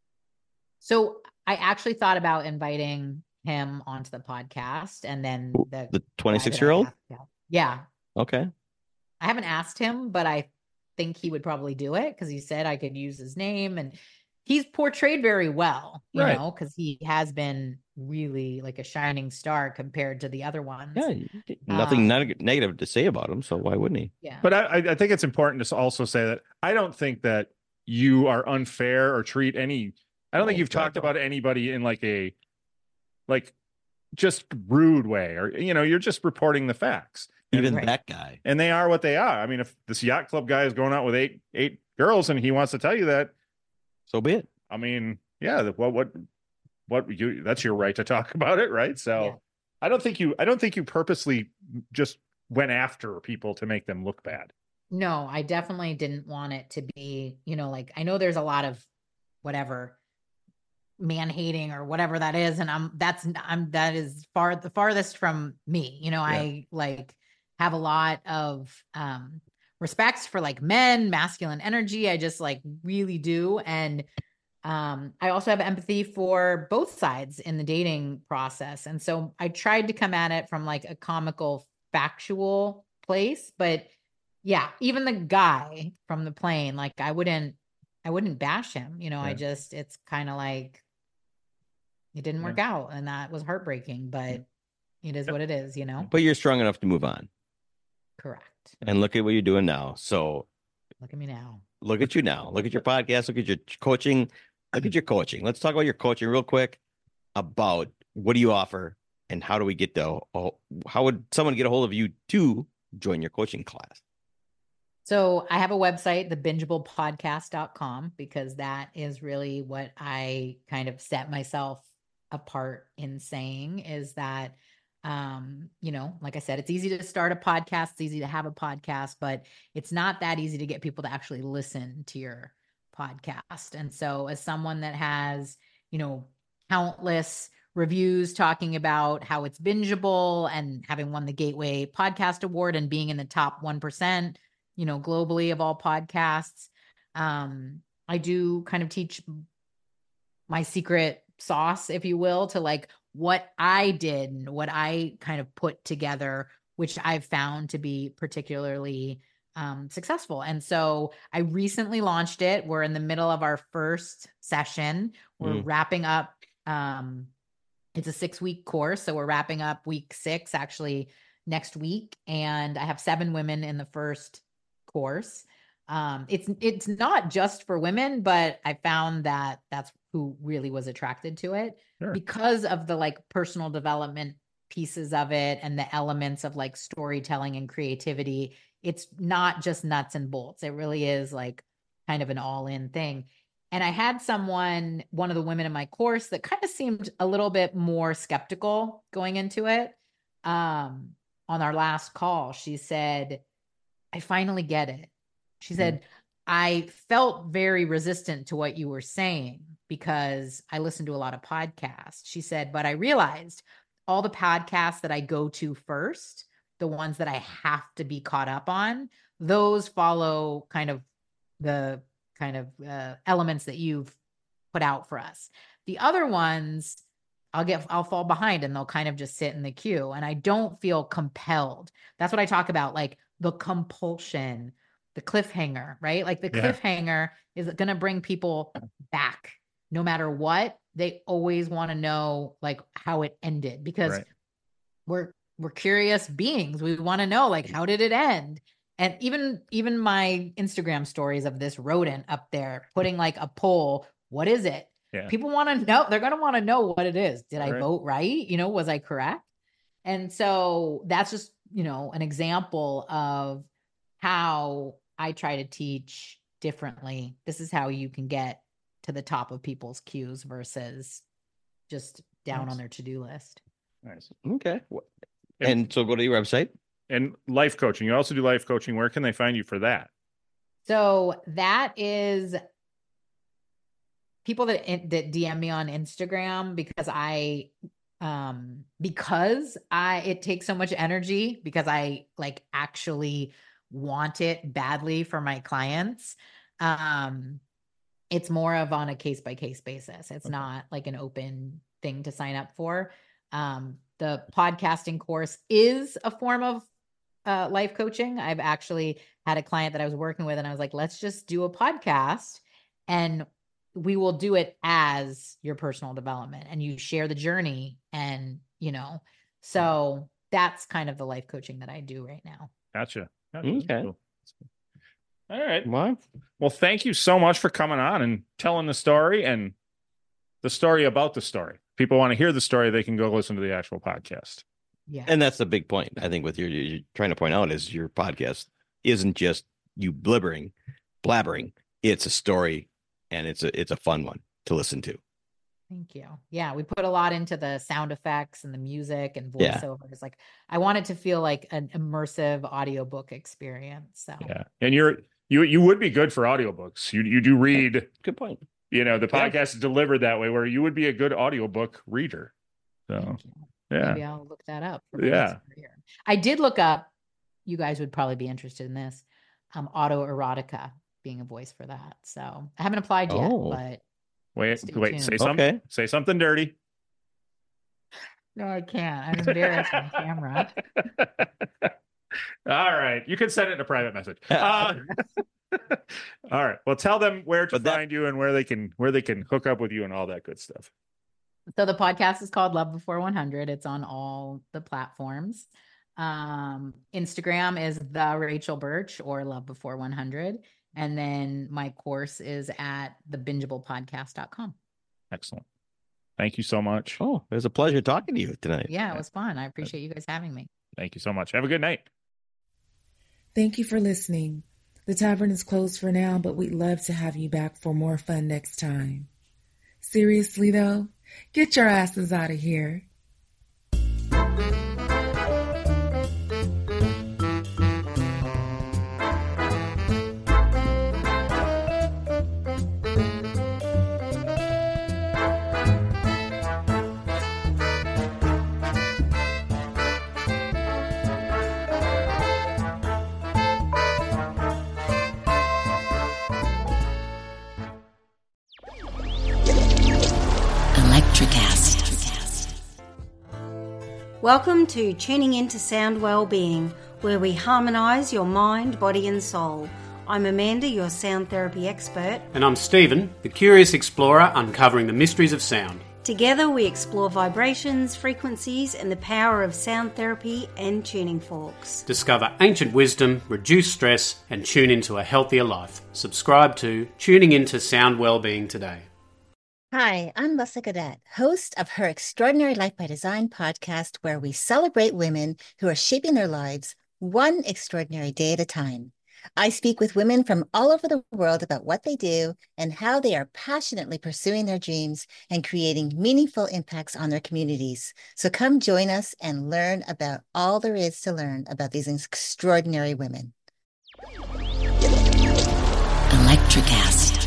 So I actually thought about inviting him onto the podcast, and then the 26-year-old. Yeah. Okay. I haven't asked him, but I think he would probably do it because he said I could use his name, and he's portrayed very well, you know, because he has been really like a shining star compared to the other ones. Yeah, nothing negative to say about him, so why wouldn't he? Yeah. But I think it's important to also say that I don't think that you are unfair or treat any. I don't think you've talked about anybody in like a just rude way, or you're just reporting the facts. Even that guy, and they are what they are. I mean, if this yacht club guy is going out with eight girls and he wants to tell you that, so be it. I mean, yeah. What you? That's your right to talk about it, right? So, yeah. I don't think you purposely just went after people to make them look bad. No, I definitely didn't want it to be, like, I know there's a lot of whatever man hating or whatever that is, and that is the farthest from me. I like have a lot of respect for like men, masculine energy. I just like really do. And I also have empathy for both sides in the dating process. And so I tried to come at it from like a comical, factual place. But yeah, even the guy from the plane, like I wouldn't bash him. It's kind of like it didn't work out, and that was heartbreaking, but it is what it is, But you're strong enough to move on. Correct. And look at what you're doing now. So look at me now. Look at you now. Look at your podcast. Look at your coaching. Look at your coaching. Let's talk about your coaching real quick. About what do you offer, and how do we get how would someone get a hold of you to join your coaching class? So I have a website, thebingeablepodcast.com, because that is really what I kind of set myself apart in saying is that, like I said, it's easy to start a podcast. It's easy to have a podcast, but it's not that easy to get people to actually listen to your podcast. And so as someone that has, countless reviews talking about how it's bingeable and having won the Gateway Podcast Award and being in the top 1%, globally of all podcasts, I do kind of teach my secret sauce, if you will, to like what I did and what I kind of put together, which I've found to be particularly successful. And so I recently launched it. We're in the middle of our first session. We're wrapping up. It's a 6-week course. So we're wrapping up week 6 actually next week, and I have 7 women in the first course. It's not just for women, but I found that that's who really was attracted to it because of the like personal development pieces of it and the elements of like storytelling and creativity. It's not just nuts and bolts. It really is like kind of an all-in thing. And I had one of the women in my course that kind of seemed a little bit more skeptical going into it. On our last call, she said, I finally get it. She said, I felt very resistant to what you were saying because I listened to a lot of podcasts. She said, but I realized all the podcasts that I go to first, the ones that I have to be caught up on, those follow kind of the elements that you've put out for us. The other ones, I'll fall behind and they'll kind of just sit in the queue. And I don't feel compelled. That's what I talk about, like the compulsion, the cliffhanger, right? Like the cliffhanger is going to bring people back no matter what. They always want to know like how it ended because we're curious beings. We want to know like, how did it end? And even my Instagram stories of this rodent up there putting like a poll, what is it? Yeah. People want to know, they're going to want to know what it is. Did I vote right? Was I correct? And so that's just, an example of how I try to teach differently. This is how you can get to the top of people's queues versus just down on their to-do list. Nice. Okay. And so go to your website. And life coaching. You also do life coaching. Where can they find you for that? So that is people that DM me on Instagram because it takes so much energy because I like actually want it badly for my clients. It's more of on a case-by-case basis. It's not like an open thing to sign up for. The podcasting course is a form of life coaching. I've actually had a client that I was working with and I was like, let's just do a podcast and we will do it as your personal development and you share the journey. And, so that's kind of the life coaching that I do right now. Gotcha. Okay. Cool. All right. Well, thank you so much for coming on and telling the story and the story about the story. People want to hear the story, they can go listen to the actual podcast. Yeah. And that's the big point, I think, with you're trying to point out is your podcast isn't just you blabbering. It's a story and it's a fun one to listen to. Thank you. Yeah. We put a lot into the sound effects and the music and voiceovers. Yeah. Like I want it to feel like an immersive audiobook experience. So yeah. And you would be good for audiobooks. You do read. Good point. The podcast is delivered that way where you would be a good audiobook reader. So yeah. Maybe I'll look that up. I did look up, you guys would probably be interested in this, autoerotica being a voice for that. So I haven't applied yet, but wait, say something. Okay. Say something dirty. No, I can't. I'm embarrassed on camera. All right. You can send it in a private message. All right. Well, tell them where to find you and where they can hook up with you and all that good stuff. So the podcast is called Love Before 100. It's on all the platforms. Instagram is the Rachel Birch or Love Before 100. And then my course is at thebingeablepodcast.com. Excellent. Thank you so much. Oh, it was a pleasure talking to you tonight. Yeah, it was fun. I appreciate you guys having me. Thank you so much. Have a good night. Thank you for listening. The tavern is closed for now, but we'd love to have you back for more fun next time. Seriously, though, get your asses out of here. Welcome to Tuning Into Sound Wellbeing, where we harmonise your mind, body and soul. I'm Amanda, your sound therapy expert. And I'm Stephen, the curious explorer uncovering the mysteries of sound. Together we explore vibrations, frequencies, and the power of sound therapy and tuning forks. Discover ancient wisdom, reduce stress, and tune into a healthier life. Subscribe to Tuning Into Sound Wellbeing today. Hi, I'm Leslie Gadet, host of her Extraordinary Life by Design podcast, where we celebrate women who are shaping their lives one extraordinary day at a time. I speak with women from all over the world about what they do and how they are passionately pursuing their dreams and creating meaningful impacts on their communities. So come join us and learn about all there is to learn about these extraordinary women. Electricast.